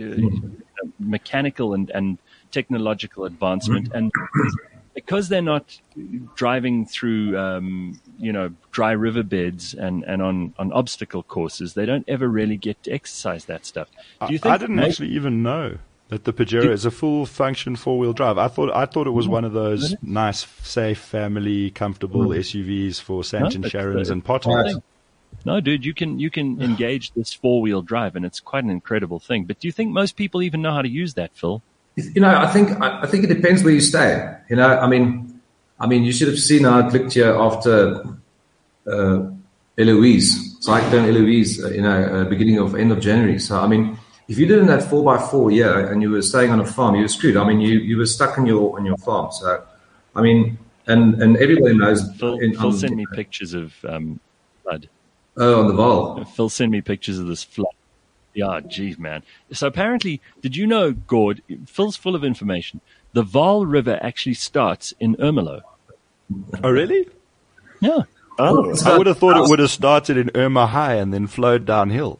uh, mechanical and, and technological advancement. And because they're not driving through, um, you know, dry riverbeds and, and on, on obstacle courses, they don't ever really get to exercise that stuff. Do you I, think I didn't most- actually even know that the Pajero is a full function four wheel drive. I thought I thought it was one of those nice, safe, family, comfortable S U Vs for Sant and it's Sharons the- and potholes. Right. No, dude, you can you can engage this four wheel drive, and it's quite an incredible thing. But do you think most people even know how to use that, Phil? You know, I think I I think it depends where you stay. You know, I mean, I mean, you should have seen how it looked here after uh, Eloise, Cyclone Eloise. Uh, you know, uh, beginning of end of January. So, I mean, if you didn't have four by four here and you were staying on a farm, you were screwed. I mean, you, you were stuck on your on your farm. So, I mean, and and everybody knows. Phil, in, Phil on, sent me pictures of um, flood. Oh, on the Val. Phil sent me pictures of this flood. Yeah, geez, man. So apparently, did you know, Gord, Phil's full of information. The Vaal River actually starts in Ermelo. Oh, really? Yeah. Oh, I would have thought it would have started in Irma High and then flowed downhill.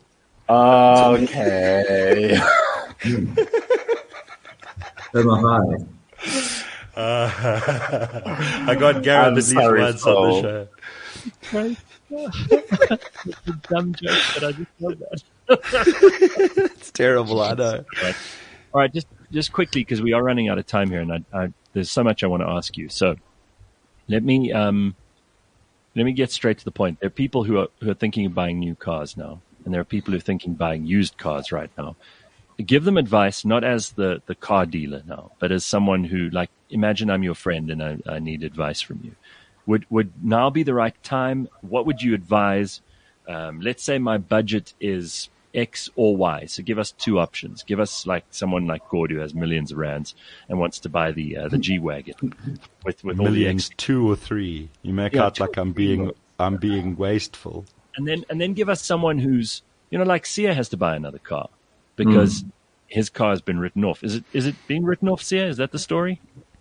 okay. Irma High. Uh, I got Gareth I'm at least sorry, once Phil. on the show. It's a dumb joke, but I just love that. It's terrible, I know. Right. All right, just just quickly, because we are running out of time here, and I, I, there's so much I want to ask you. So let me um, let me get straight to the point. There are people who are who are thinking of buying new cars now, and there are people who are thinking of buying used cars right now. Give them advice, not as the, the car dealer now, but as someone who, like, imagine I'm your friend and I, I need advice from you. Would would now be the right time? What would you advise? Um, let's say my budget is X or Y. So give us two options. Give us like someone like Gord who has millions of rands and wants to buy the uh, the G-Wagon with with all the Millions, X. two or three. You make Yeah, out like I'm being I'm being wasteful. And then and then give us someone who's, you know, like Sia has to buy another car because mm. his car has been written off. Is it is it being written off, Sia? Is that the story?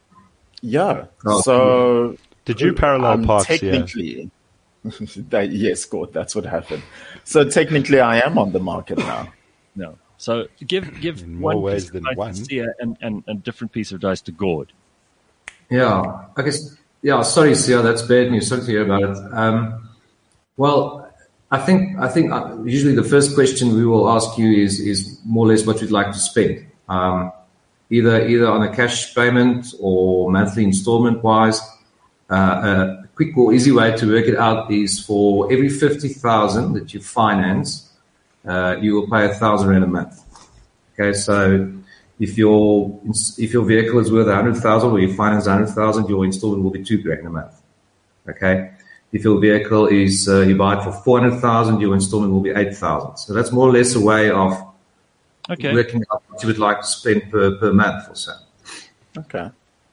Yeah. Oh. So Did you parallel um, park technically, that, yes, God, that's what happened. So technically, I am on the market now. No. So give give In more one ways piece of than advice one. to Sia and, and a different piece of advice to Gord. Yeah, I guess. Yeah, sorry, Sia, that's bad news. Sorry to hear about it. Um, well, I think I think uh, usually the first question we will ask you is is more or less what you'd like to spend, um, either either on a cash payment or monthly installment wise. Uh, a quick or easy way to work it out is for every fifty thousand that you finance, uh, you will pay a thousand rand a month. Okay, so if your if your vehicle is worth a hundred thousand or you finance a hundred thousand, your installment will be two grand a month. Okay, if your vehicle is uh, you buy it for four hundred thousand, your installment will be eight thousand. So that's more or less a way of Okay. working out what you would like to spend per per month or so. Okay.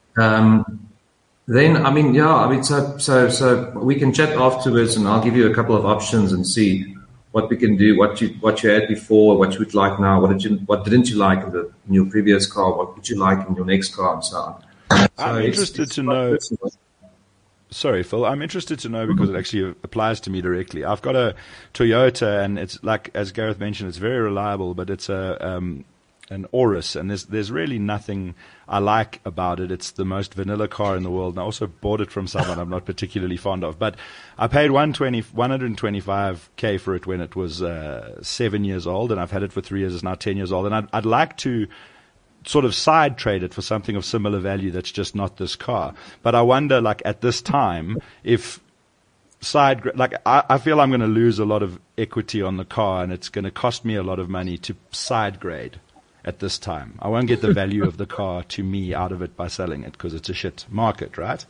Um, Then, I mean, yeah, I mean, so, so, so we can chat afterwards and I'll give you a couple of options and see what we can do, what you, what you had before, what you would like now, what did you, what didn't you like in, the, in your previous car, what would you like in your next car and so on. So I'm it's- interested it's to quite know. personal. Sorry, Phil. I'm interested to know because it actually applies to me directly. I've got a Toyota, and it's like, as Gareth mentioned, it's very reliable, but it's a um, an Aurus, and there's there's really nothing I like about it. It's the most vanilla car in the world, and I also bought it from someone I'm not particularly fond of. But I paid one hundred twenty-five K for it when it was uh, seven years old, and I've had it for three years. It's now ten years old, and I'd, I'd like to sort of side trade it for something of similar value that's just not this car. But I wonder, like, at this time, if side, like, I, I feel I'm going to lose a lot of equity on the car, and it's going to cost me a lot of money to side grade at this time. I won't get the value of the car to me out of it by selling it because it's a shit market, right?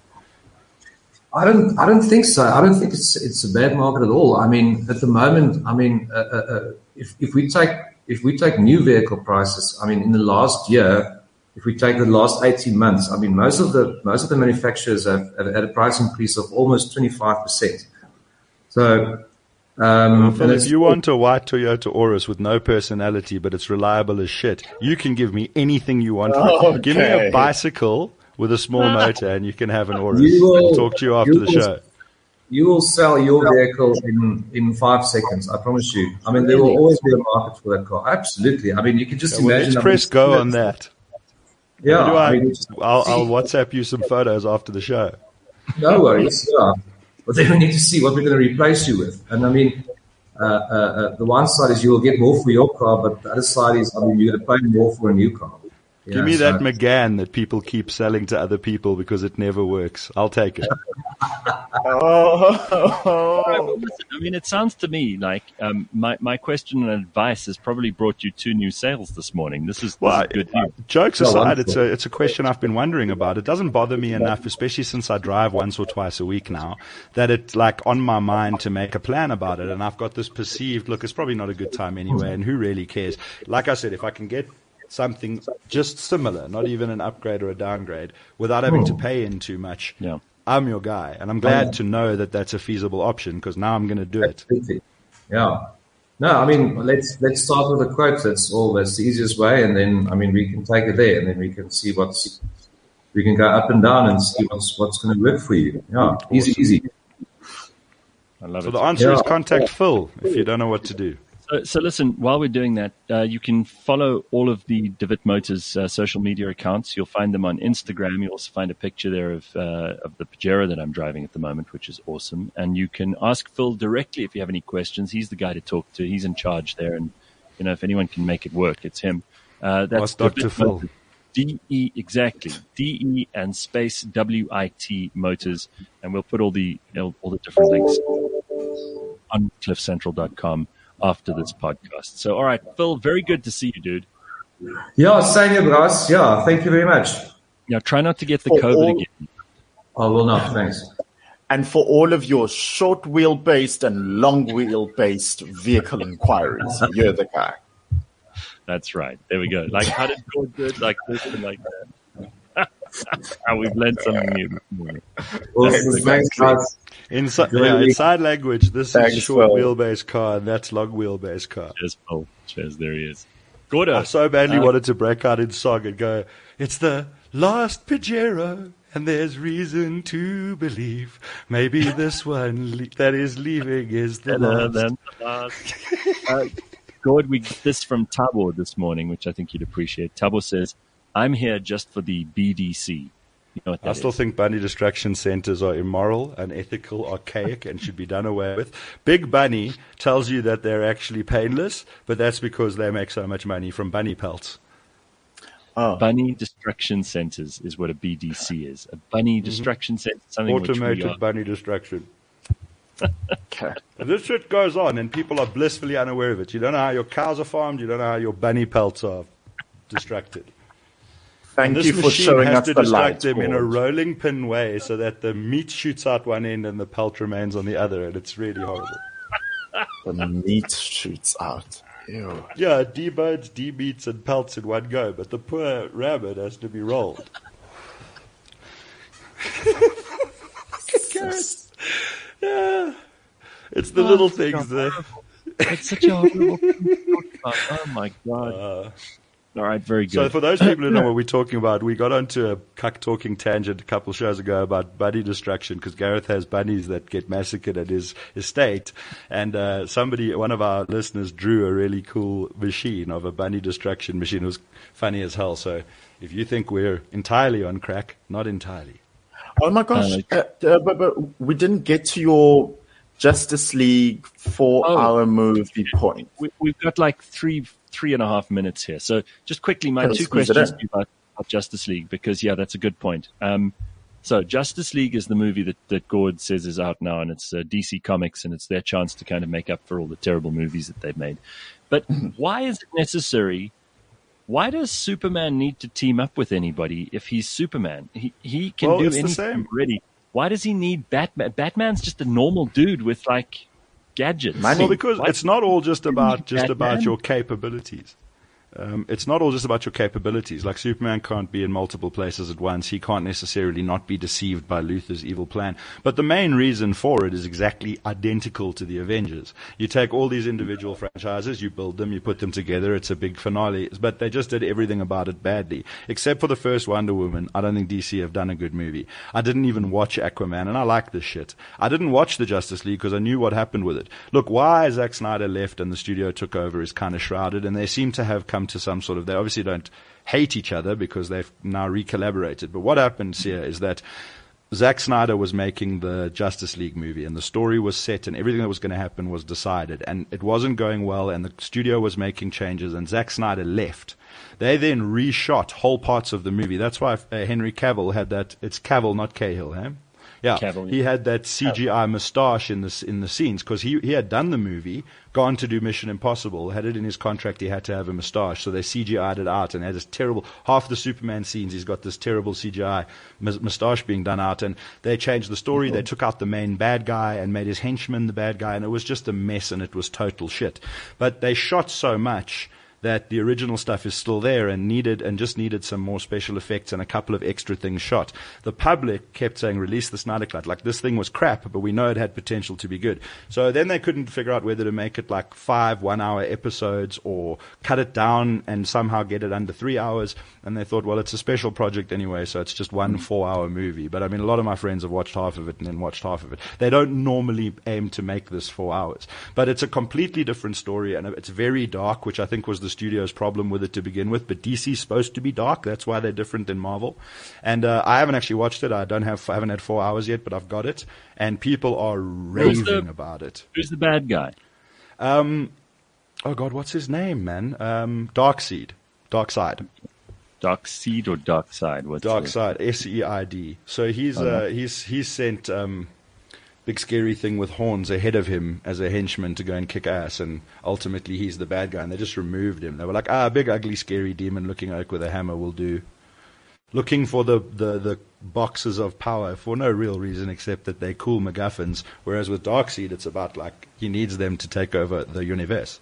I don't. I don't think so. I don't think it's it's a bad market at all. I mean, at the moment, I mean, uh, uh, if if we take if we take new vehicle prices, I mean, in the last year, if we take the last eighteen months, I mean, most of the most of the manufacturers have, have had a price increase of almost twenty-five percent. So, um, Well, Phil, and if it's- you want a white Toyota Aurus with no personality, but it's reliable as shit, you can give me anything you want. For it. Give me Okay. a bicycle with a small motor, and you can have an Aurus. You will- I'll talk to you after you the will- show. you will sell your vehicle in, in five seconds. I promise you. I mean, there will always be a market for that car. Absolutely. I mean, you can just Well, imagine. let's I mean, press go on that. Yeah. How do I I, mean, it's- I'll, I'll WhatsApp you some photos after the show. No worries. Yeah. But then we need to see what we're going to replace you with. And I mean, uh, uh, uh, the one side is you will get more for your car, but the other side is, I mean, you're going to pay more for a new car. Give Yeah, me so- that McGann that people keep selling to other people because it never works. I'll take it. Oh, Right, but listen, I mean, it sounds to me like um, my my question and advice has probably brought you two new sales this morning. This is, this Well, is good news. jokes Oh, aside, wonderful. it's a it's a question I've been wondering about. It doesn't bother me enough, especially since I drive once or twice a week now, that it's like on my mind to make a plan about it. And I've got this perceived look. It's probably not a good time anyway, and who really cares? Like I said, if I can get something just similar, not even an upgrade or a downgrade, without having to pay in too much, Yeah. I'm your guy. And I'm glad to know that that's a feasible option because now I'm going to do it. Absolutely. Yeah. No, I mean, let's let's start with the quotes. That's all. That's the easiest way, and then I mean, we can take it there, and then we can see what's we can go up and down and see what's what's going to work for you. Yeah, easy, easy. I love so it. the answer Yeah. is contact Phil if you don't know what to do. So, so listen, while we're doing that, uh, you can follow all of the Divot Motors uh, social media accounts. You'll find them on Instagram. You'll also find a picture there of uh, of the Pajero that I'm driving at the moment, which is awesome. And you can ask Phil directly if you have any questions. He's the guy to talk to. He's in charge there. And, you know, if anyone can make it work, it's him. Uh, that's Ask Doctor Divot Phil. Motors. D E, exactly. D E and space W I T Motors. And we'll put all the, all the different links on cliff central dot com. After this podcast. So, all right, Phil, very good to see you, dude. Yeah, same here, guys. Yeah, thank you very much. Now, try not to get the For COVID all- again. I will not. Thanks. And for all of your short wheel-based and long wheel-based vehicle inquiries, you're the guy. That's right. There we go. Like, how did George do it? Like this and like that. How we've learned something new this morning. Awesome. Thanks, guys. Inside, Really? yeah, inside language, this Thanks, is short Phil. wheelbase car and that's long wheelbase car. Cheers, Phil. Cheers, there he is. Gordo. I so badly uh, wanted to break out in song and go, it's the last Pajero, and there's reason to believe maybe this one le- that is leaving is the and, uh, last. then the last. uh, Gord, we get this from Tabo this morning, which I think you'd appreciate. Tabo says, I'm here just for the B D C. You know what that I still is? think bunny distraction centers are immoral, unethical, archaic, and should be done away with. Big Bunny tells you that they're actually painless, but that's because they make so much money from bunny pelts. Oh, Bunny distraction centers is what a B D C is. A bunny distraction center, something which we Automated are. bunny distraction. okay. And this shit goes on, and people are blissfully unaware of it. You don't know how your cows are farmed. You don't know how your bunny pelts are distracted. Thank And this you for machine showing has us to the distract light. them in a Gord. rolling pin way so that the meat shoots out one end and the pelt remains on the other, and it's really horrible. The meat shoots out. Ew. Yeah, debones, demeats, and pelts in one go, but the poor rabbit has to be rolled. Carrots. Yeah. It's the Oh, little it's things there. It's such a horrible thing to talk about. Oh my god! Uh, All right, very good. So for those people who know what we're talking about, we got onto a cuck talking tangent a couple of shows ago about bunny distraction because Gareth has bunnies that get massacred at his estate, and uh, somebody, one of our listeners, drew a really cool machine of a bunny distraction machine. It was funny as hell. So if you think we're entirely on crack, not entirely. Oh my gosh! Uh, Uh, uh, but, but we didn't get to your Justice League four-hour movie point. we, we've got like three three and a half minutes here. So just quickly, my Can we two squeeze it questions in? to you about, about Justice League, because yeah, that's a good point. Um, so Justice League is the movie that, that Gord says is out now, and it's uh, D C Comics, and it's their chance to kind of make up for all the terrible movies that they've made. But why is it necessary? Why does Superman need to team up with anybody if he's Superman? He he can Well, do it's the anything same. already. Why does he need Batman? Batman's just a normal dude with like gadgets. Money. Well, because Why- it's not all just about just Batman? about your capabilities. Um, it's not all just about your capabilities. Like Superman can't be in multiple places at once. He can't necessarily not be deceived by Luthor's evil plan. But the main reason for it is exactly identical to the Avengers. You take all these individual franchises, you build them, you put them together. It's a big finale. But they just did everything about it badly. Except for the first Wonder Woman. I don't think D C have done a good movie. I didn't even watch Aquaman, and I like this shit. I didn't watch the Justice League because I knew what happened with it. Look, why Zack Snyder left and the studio took over is kind of shrouded, and they seem to have come to some sort of, they obviously don't hate each other because they've now recollaborated. But what happens here is that Zack Snyder was making the Justice League movie, and the story was set, and everything that was going to happen was decided, and it wasn't going well, and the studio was making changes, and Zack Snyder left. They then reshot whole parts of the movie. That's why uh, Henry Cavill had that. It's Cavill, not Cahill, eh? Yeah, Cavill, he had that C G I moustache in the in the scenes because he he had done the movie, gone to do Mission Impossible, had it in his contract he had to have a moustache, so they C G I'd it out and had this terrible. Half the Superman scenes he's got this terrible C G I moustache being done out, and they changed the story. Mm-hmm. They took out the main bad guy and made his henchman the bad guy, and it was just a mess, and it was total shit. But they shot so much that the original stuff is still there and needed and just needed some more special effects and a couple of extra things shot. The public kept saying, release the Snyder Cut. Like, this thing was crap, but we know it had potential to be good. So then they couldn't figure out whether to make it like five one-hour episodes or cut it down and somehow get it under three hours. And they thought, well, it's a special project anyway, so it's just one four-hour movie. But I mean, a lot of my friends have watched half of it and then watched half of it. They don't normally aim to make this four hours. But it's a completely different story, and it's very dark, which I think was the studio's problem with it to begin with. But D C's supposed to be dark. That's why they're different than Marvel. And uh, I haven't actually watched it. I don't have, I haven't had four hours yet, but I've got it. And people are raving the, about it. Who's the bad guy? Um, oh God, what's his name, man? Um, Darkseid. Darkseid. Dark Seed or Dark Side? What's Dark the... Side, S E I D. So he's oh, uh, he's he's sent um, big scary thing with horns ahead of him as a henchman to go and kick ass, and ultimately he's the bad guy. And they just removed him. They were like, ah, big ugly scary demon looking oak with a hammer will do. Looking for the, the, the boxes of power for no real reason except that they're cool MacGuffins. Whereas with Darkseid, it's about like he needs them to take over the universe.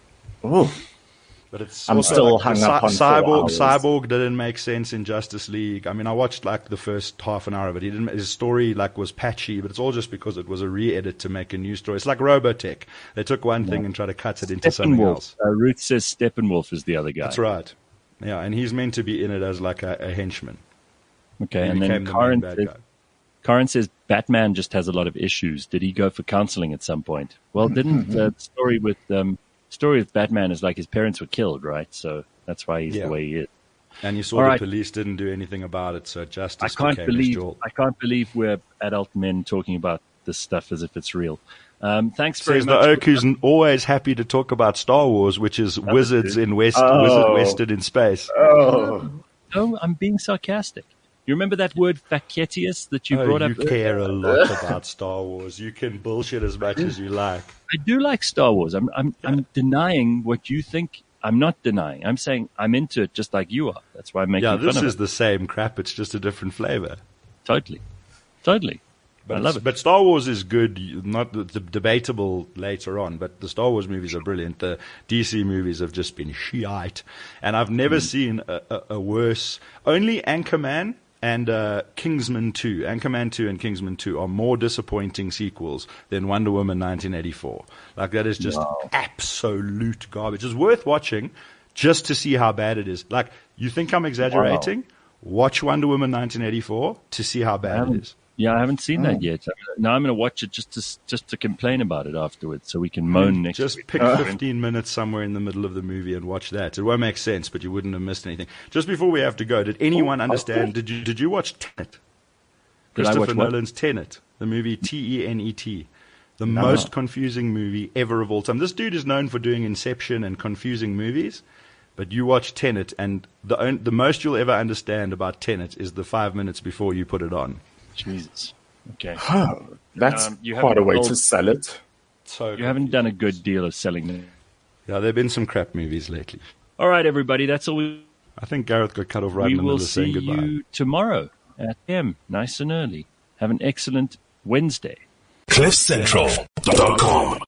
Oh. But it's I'm still like hung up on Cyborg. Cyborg didn't make sense in Justice League. I mean, I watched like the first half an hour of it. He didn't. His story like was patchy, but it's all just because it was a re-edit to make a new story. It's like Robotech. They took one yeah. thing and tried to cut it into something else. Uh, Ruth says Steppenwolf is the other guy. That's right. Yeah, and he's meant to be in it as like a, a henchman. Okay, and then the Karen says, Karen says Batman just has a lot of issues. Did he go for counseling at some point? Well, didn't uh, the story with um, story with Batman is like his parents were killed, right? So that's why he's yeah. the way he is. And you saw All the right. police didn't do anything about it, so justice I can't became believe his I can't believe we're adult men talking about this stuff as if it's real. Um, thanks very Says much. the oak who's always happy to talk about Star Wars, which is That wizards in West, Oh. wizard western in space. Oh. No, I'm being sarcastic. You remember that word facetious that you Oh, brought you up? care a lot about Star Wars. You can bullshit as much as you like. I do like Star Wars. I'm I'm I'm denying what you think. I'm not denying. I'm saying I'm into it just like you are. That's why I'm making Yeah, fun this of is it. the same crap. It's just a different flavor. Totally. Totally. But I love it. But Star Wars is good. Not the, the debatable later on, but the Star Wars movies are brilliant. The D C movies have just been shite, and I've never mm. seen a, a, a worse. Only Anchorman and uh, Kingsman two. Anchorman two and Kingsman two are more disappointing sequels than Wonder Woman nineteen eighty-four. Like, that is just Wow. absolute garbage. It's worth watching just to see how bad it is. Like, you think I'm exaggerating? Wow. Watch Wonder Woman nineteen eighty-four to see how bad it is. Yeah, I haven't seen Oh. that yet. Now I'm going to watch it just to just to complain about it afterwards, so we can moan next Just week. pick fifteen minutes somewhere in the middle of the movie and watch that. It won't make sense, but you wouldn't have missed anything. Just before we have to go, did anyone understand? Did you did you watch Tenet? Did I Christopher watch what? Nolan's Tenet, the movie T E N E T. The No. most confusing movie ever of all time. This dude is known for doing Inception and confusing movies, but you watch Tenet, and the on, the most you'll ever understand about Tenet is the five minutes before you put it on. Jesus. Okay. That's Um, you quite a haven't way told- to sell it. So You haven't done a good deal of selling them. Yeah, there have been some crap movies lately. All right, everybody. That's all we. I think Gareth got cut off right we in the middle will of see saying goodbye. you tomorrow at M, nice and early. Have an excellent Wednesday. cliff central dot com